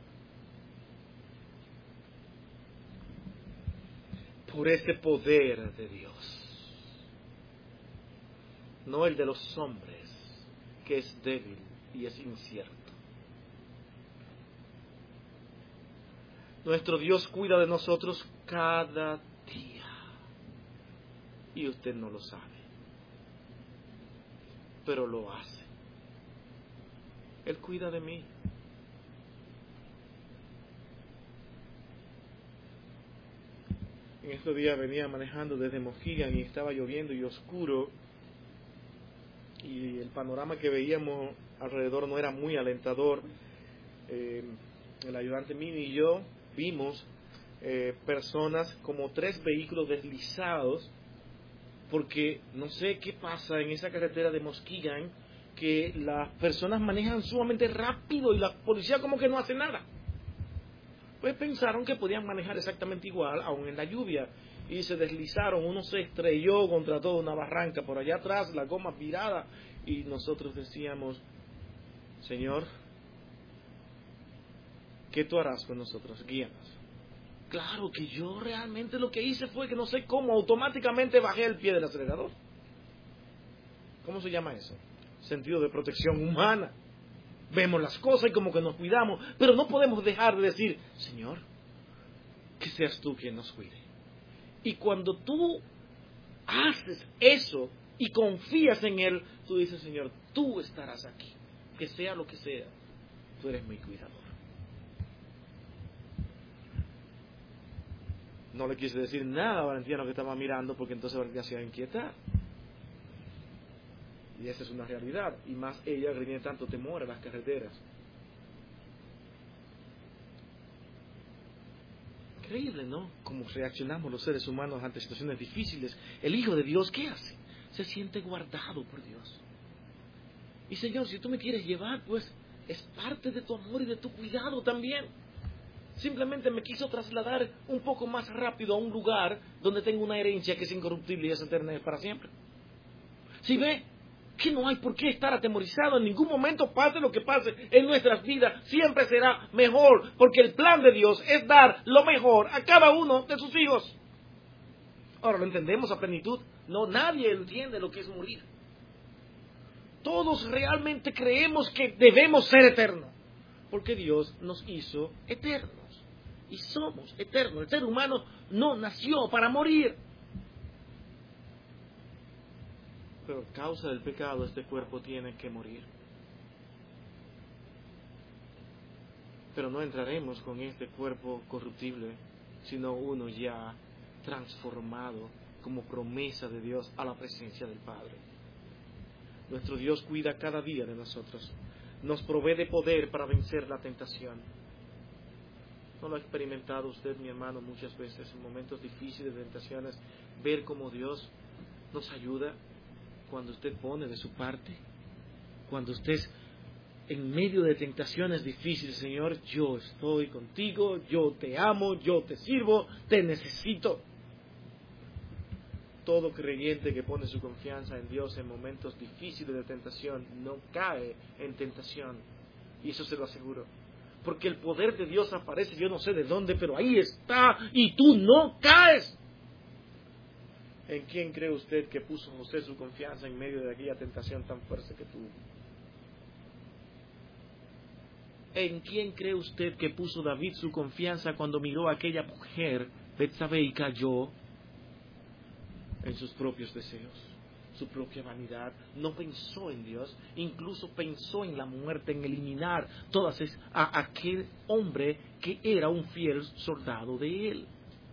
Por ese poder de Dios, no el de los hombres, que es débil y es incierto. Nuestro Dios cuida de nosotros cada día. Y usted no lo sabe. Pero lo hace. Él cuida de mí. En estos días venía manejando desde Mohegan y estaba lloviendo y oscuro. Y el panorama que veíamos alrededor no era muy alentador. Eh, el ayudante mío y yo vimos eh, personas, como tres vehículos deslizados, porque no sé qué pasa en esa carretera de Muskegon, que las personas manejan sumamente rápido y la policía como que no hace nada. Pues pensaron que podían manejar exactamente igual, aún en la lluvia, y se deslizaron. Uno se estrelló contra toda una barranca por allá atrás, la goma virada, y nosotros decíamos, Señor, ¿qué tú harás con nosotros? Guíanos. Claro que yo realmente lo que hice fue que no sé cómo, automáticamente bajé el pie del acelerador. ¿Cómo se llama eso? Sentido de protección humana. Vemos las cosas y como que nos cuidamos, pero no podemos dejar de decir, Señor, que seas tú quien nos cuide. Y cuando tú haces eso y confías en Él, tú dices, Señor, tú estarás aquí, que sea lo que sea, tú eres mi cuidador. No le quise decir nada a Valentino que estaba mirando, porque entonces Valentina se iba a inquietar. Y esa es una realidad. Y más ella que tiene tanto temor a las carreteras. Increíble, ¿no? Cómo reaccionamos los seres humanos ante situaciones difíciles. El Hijo de Dios, ¿qué hace? Se siente guardado por Dios. Y Señor, si tú me quieres llevar, pues es parte de tu amor y de tu cuidado también. Simplemente me quiso trasladar un poco más rápido a un lugar donde tengo una herencia que es incorruptible y es eterna para siempre. Si ve que no hay por qué estar atemorizado, en ningún momento pase lo que pase en nuestras vidas, siempre será mejor, porque el plan de Dios es dar lo mejor a cada uno de sus hijos. Ahora, ¿lo entendemos a plenitud? No, nadie entiende lo que es morir. Todos realmente creemos que debemos ser eternos, porque Dios nos hizo eternos. Y somos eternos. El ser humano no nació para morir. Pero a causa del pecado este cuerpo tiene que morir. Pero no entraremos con este cuerpo corruptible, sino uno ya transformado como promesa de Dios a la presencia del Padre. Nuestro Dios cuida cada día de nosotros. Nos provee de poder para vencer la tentación. ¿No lo ha experimentado usted, mi hermano, muchas veces en momentos difíciles de tentaciones? Ver cómo Dios nos ayuda cuando usted pone de su parte. Cuando usted en medio de tentaciones difíciles, Señor, yo estoy contigo, yo te amo, yo te sirvo, te necesito. Todo creyente que pone su confianza en Dios en momentos difíciles de tentación no cae en tentación. Y eso se lo aseguro. Porque el poder de Dios aparece, yo no sé de dónde, pero ahí está y tú no caes. ¿En quién cree usted que puso José su confianza en medio de aquella tentación tan fuerte que tuvo? ¿En quién cree usted que puso David su confianza cuando miró a aquella mujer, Betsabé, y cayó? En sus propios deseos, su propia vanidad. No pensó en Dios, incluso pensó en la muerte, en eliminar todas esas, a aquel hombre que era un fiel soldado de él.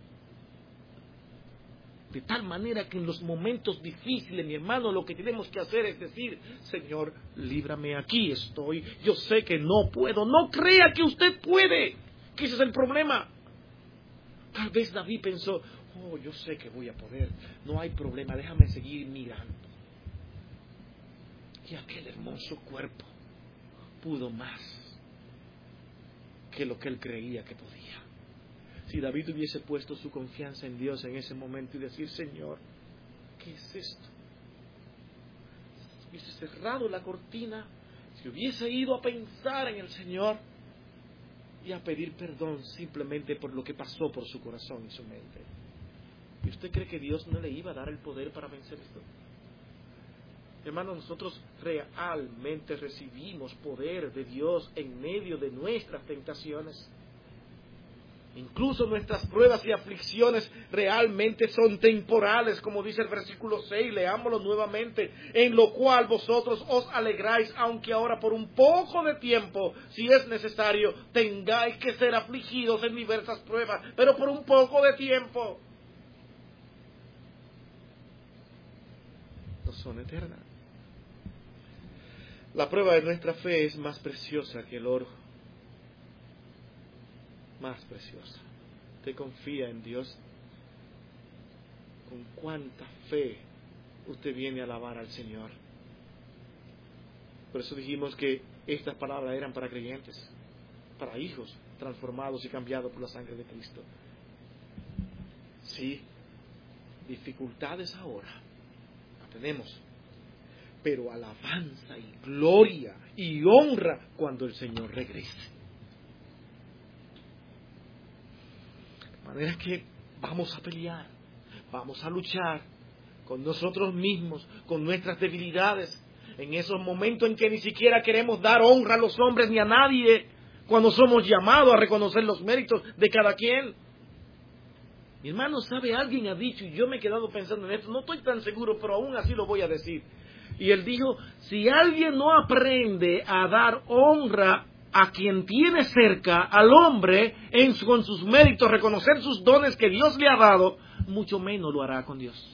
De tal manera que en los momentos difíciles, mi hermano, lo que tenemos que hacer es decir, Señor, líbrame, aquí estoy, yo sé que no puedo. No crea que usted puede, que ese es el problema. Tal vez David pensó, oh, yo sé que voy a poder, no hay problema, déjame seguir mirando. Y aquel hermoso cuerpo pudo más que lo que él creía que podía. Si David hubiese puesto su confianza en Dios en ese momento y decir, Señor, ¿qué es esto? Si hubiese cerrado la cortina, si hubiese ido a pensar en el Señor y a pedir perdón simplemente por lo que pasó por su corazón y su mente. ¿Y usted cree que Dios no le iba a dar el poder para vencer esto? Hermanos, nosotros realmente recibimos poder de Dios en medio de nuestras tentaciones. Incluso nuestras pruebas y aflicciones realmente son temporales, como dice el versículo seis, leámoslo nuevamente, en lo cual vosotros os alegráis, aunque ahora por un poco de tiempo, si es necesario, tengáis que ser afligidos en diversas pruebas, pero por un poco de tiempo. No son eternas. La prueba de nuestra fe es más preciosa que el oro. Más preciosa. Usted confía en Dios. Con cuánta fe usted viene a alabar al Señor. Por eso dijimos que estas palabras eran para creyentes, para hijos transformados y cambiados por la sangre de Cristo. Sí, dificultades ahora la tenemos, pero alabanza y gloria y honra cuando el Señor regrese. De manera que vamos a pelear, vamos a luchar con nosotros mismos, con nuestras debilidades, en esos momentos en que ni siquiera queremos dar honra a los hombres ni a nadie, cuando somos llamados a reconocer los méritos de cada quien. Mi hermano, ¿sabe? Alguien ha dicho, y yo me he quedado pensando en esto, no estoy tan seguro, pero aún así lo voy a decir. Y él dijo, si alguien no aprende a dar honra a quien tiene cerca, al hombre, en su, con sus méritos, reconocer sus dones que Dios le ha dado, mucho menos lo hará con Dios.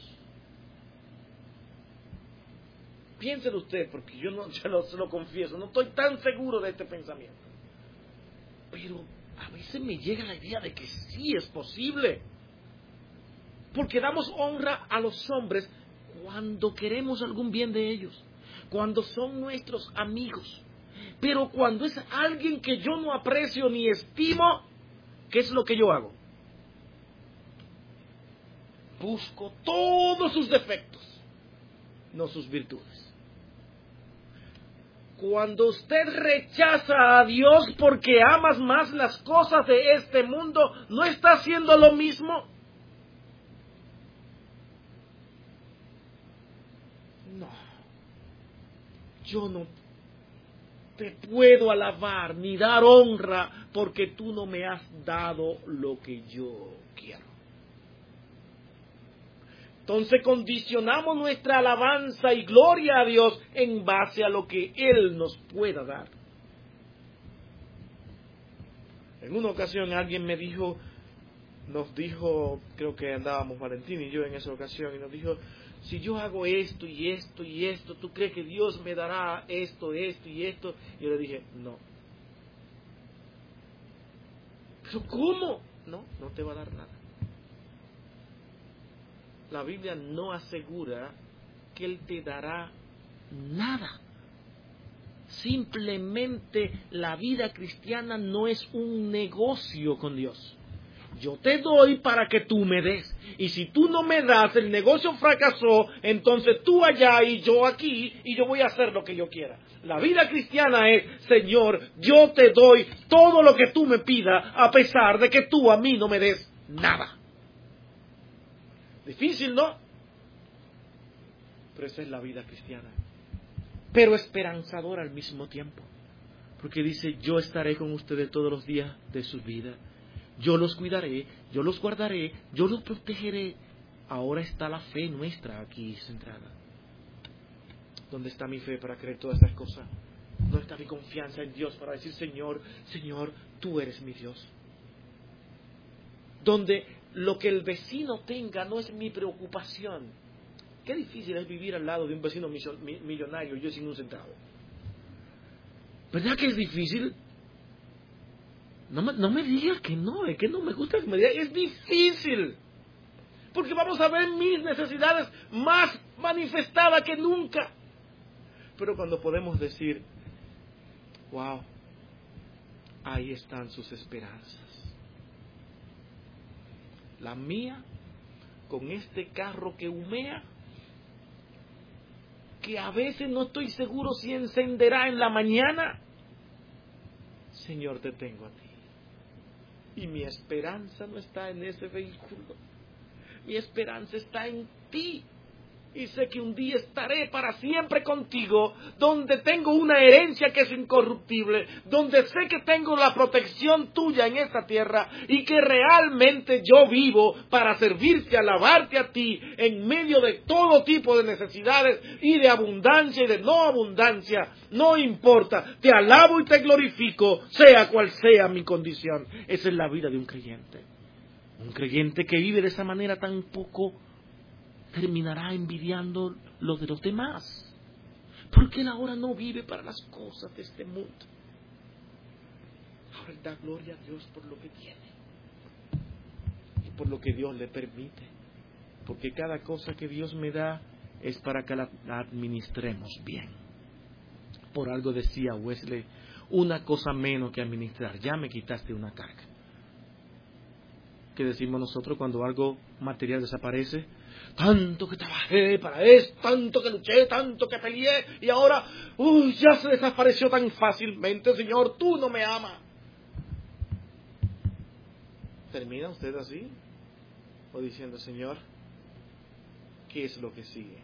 Piénselo usted, porque yo no, ya lo, se lo confieso, no estoy tan seguro de este pensamiento. Pero a veces me llega la idea de que sí es posible. Porque damos honra a los hombres cuando queremos algún bien de ellos, cuando son nuestros amigos. Pero cuando es alguien que yo no aprecio ni estimo, ¿qué es lo que yo hago? Busco todos sus defectos, no sus virtudes. Cuando usted rechaza a Dios porque amas más las cosas de este mundo, ¿no está haciendo lo mismo? No. Yo no te puedo alabar ni dar honra porque tú no me has dado lo que yo quiero. Entonces condicionamos nuestra alabanza y gloria a Dios en base a lo que Él nos pueda dar. En una ocasión alguien me dijo, nos dijo, creo que andábamos Valentín y yo en esa ocasión, y nos dijo, si yo hago esto y esto y esto, ¿tú crees que Dios me dará esto, esto y esto? Y yo le dije, no. ¿Pero cómo? No, no te va a dar nada. La Biblia no asegura que Él te dará nada. Simplemente la vida cristiana no es un negocio con Dios. Yo te doy para que tú me des. Y si tú no me das, el negocio fracasó, entonces tú allá y yo aquí, y yo voy a hacer lo que yo quiera. La vida cristiana es, Señor, yo te doy todo lo que tú me pidas, a pesar de que tú a mí no me des nada. Difícil, ¿no? Pero esa es la vida cristiana. Pero esperanzadora al mismo tiempo. Porque dice, yo estaré con ustedes todos los días de su vida. Yo los cuidaré, yo los guardaré, yo los protegeré. Ahora está la fe nuestra aquí centrada. ¿Dónde está mi fe para creer todas estas cosas? ¿Dónde está mi confianza en Dios para decir, Señor, Señor, tú eres mi Dios? Donde lo que el vecino tenga no es mi preocupación. Qué difícil es vivir al lado de un vecino millonario y yo sin un centavo. ¿Verdad que es difícil? No me, no me digas que no, es que no me gusta que me digas, es difícil. Porque vamos a ver mis necesidades más manifestadas que nunca. Pero cuando podemos decir, wow, ahí están sus esperanzas. La mía, con este carro que humea, que a veces no estoy seguro si encenderá en la mañana. Señor, te tengo a ti. Y mi esperanza no está en ese vehículo. Mi esperanza está en ti. Y sé que un día estaré para siempre contigo, donde tengo una herencia que es incorruptible, donde sé que tengo la protección tuya en esta tierra y que realmente yo vivo para servirte, alabarte a ti en medio de todo tipo de necesidades y de abundancia y de no abundancia. No importa, te alabo y te glorifico, sea cual sea mi condición. Esa es la vida de un creyente. Un creyente que vive de esa manera tan poco terminará envidiando lo de los demás. Porque él ahora no vive para las cosas de este mundo. Ahora él da gloria a Dios por lo que tiene. Y por lo que Dios le permite. Porque cada cosa que Dios me da es para que la, la administremos bien. Por algo decía Wesley, una cosa menos que administrar. Ya me quitaste una carga. ¿Qué decimos nosotros cuando algo material desaparece? Tanto que trabajé para esto, tanto que luché, tanto que peleé, y ahora, uy, ya se desapareció tan fácilmente, Señor, tú no me amas. ¿Termina usted así? O diciendo, Señor, ¿qué es lo que sigue?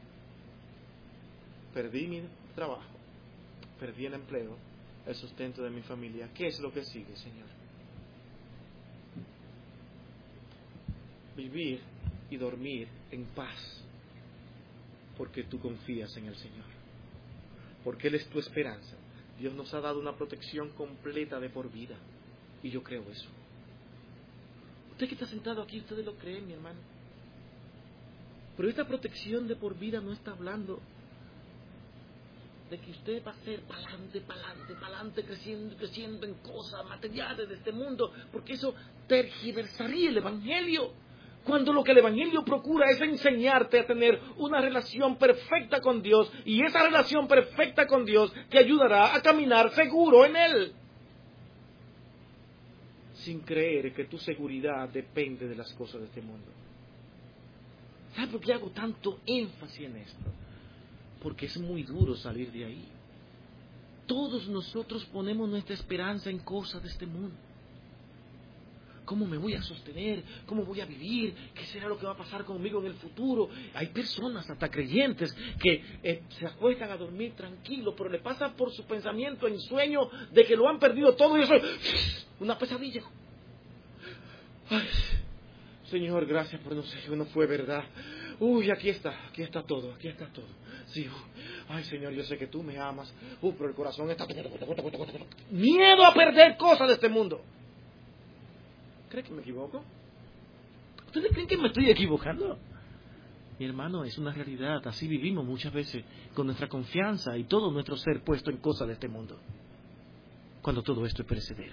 Perdí mi trabajo, perdí el empleo, el sustento de mi familia. ¿Qué es lo que sigue, Señor? Vivir y dormir en paz, porque tú confías en el Señor, porque Él es tu esperanza. Dios nos ha dado una protección completa de por vida, y yo creo eso. Usted que está sentado aquí, ustedes lo creen, mi hermano. Pero esta protección de por vida no está hablando de que usted va a ser para adelante, para adelante, para adelante, creciendo, creciendo en cosas materiales de este mundo, porque eso tergiversaría el Evangelio. Cuando lo que el Evangelio procura es enseñarte a tener una relación perfecta con Dios, y esa relación perfecta con Dios te ayudará a caminar seguro en Él, sin creer que tu seguridad depende de las cosas de este mundo. ¿Sabe por qué hago tanto énfasis en esto? Porque es muy duro salir de ahí. Todos nosotros ponemos nuestra esperanza en cosas de este mundo. ¿Cómo me voy a sostener? ¿Cómo voy a vivir? ¿Qué será lo que va a pasar conmigo en el futuro? Hay personas, hasta creyentes, que eh, se acuestan a dormir tranquilos, pero le pasa por su pensamiento en sueño de que lo han perdido todo y eso es una pesadilla. Ay, Señor, gracias por no sé, no fue verdad. Uy, aquí está, aquí está todo, aquí está todo. Sí, uh, ay, Señor, yo sé que tú me amas. Uh, pero el corazón está... Miedo a perder cosas de este mundo. ¿Creen que me equivoco? ¿Ustedes creen que me estoy equivocando? Mi hermano, es una realidad. Así vivimos muchas veces con nuestra confianza y todo nuestro ser puesto en cosas de este mundo, cuando todo esto es perecedero.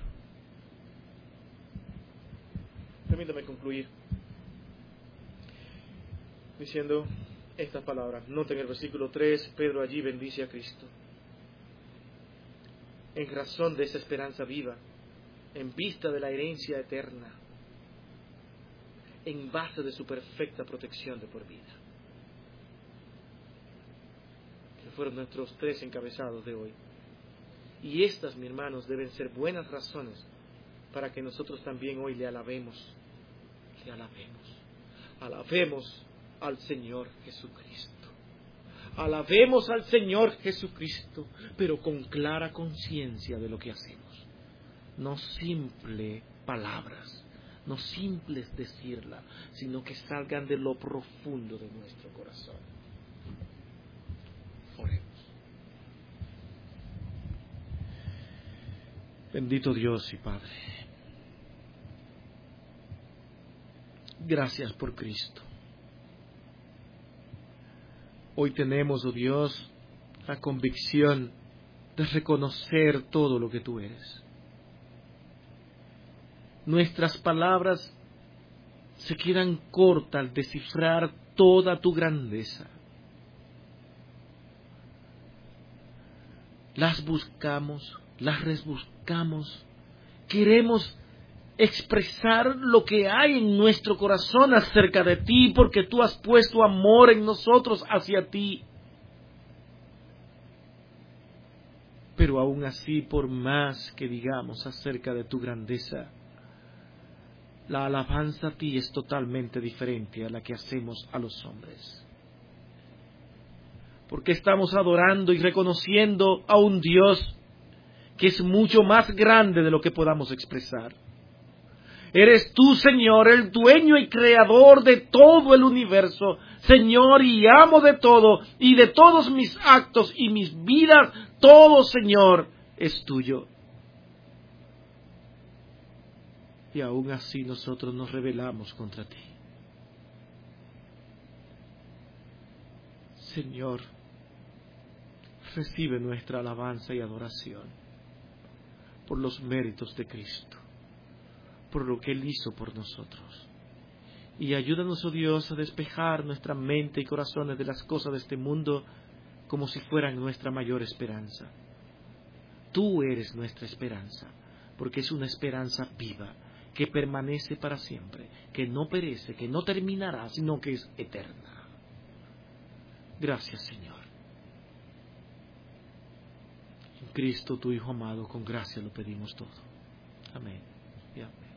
Permítame concluir diciendo estas palabras. Noten el versículo tres, Pedro allí bendice a Cristo. En razón de esa esperanza viva, en vista de la herencia eterna, en base de su perfecta protección de por vida. Que fueron nuestros tres encabezados de hoy. Y estas, mis hermanos, deben ser buenas razones para que nosotros también hoy le alabemos, le alabemos, alabemos al Señor Jesucristo. Alabemos al Señor Jesucristo, pero con clara conciencia de lo que hacemos. No simple palabras, no simples decirlas, sino que salgan de lo profundo de nuestro corazón. Oremos. Bendito Dios y Padre, gracias por Cristo. Hoy tenemos, oh Dios, la convicción de reconocer todo lo que tú eres. Nuestras palabras se quedan cortas al descifrar toda tu grandeza. Las buscamos, las rebuscamos, queremos expresar lo que hay en nuestro corazón acerca de ti, porque tú has puesto amor en nosotros hacia ti. Pero aún así, por más que digamos acerca de tu grandeza, la alabanza a ti es totalmente diferente a la que hacemos a los hombres. Porque estamos adorando y reconociendo a un Dios que es mucho más grande de lo que podamos expresar. Eres tú, Señor, el dueño y creador de todo el universo, Señor, y amo de todo, y de todos mis actos y mis vidas, todo, Señor, es tuyo. Y aún así nosotros nos rebelamos contra ti. Señor, recibe nuestra alabanza y adoración por los méritos de Cristo, por lo que Él hizo por nosotros. Y ayúdanos, oh Dios, a despejar nuestra mente y corazones de las cosas de este mundo como si fueran nuestra mayor esperanza. Tú eres nuestra esperanza, porque es una esperanza viva, que permanece para siempre, que no perece, que no terminará, sino que es eterna. Gracias, Señor. En Cristo, tu Hijo amado, con gracia lo pedimos todo. Amén y amén.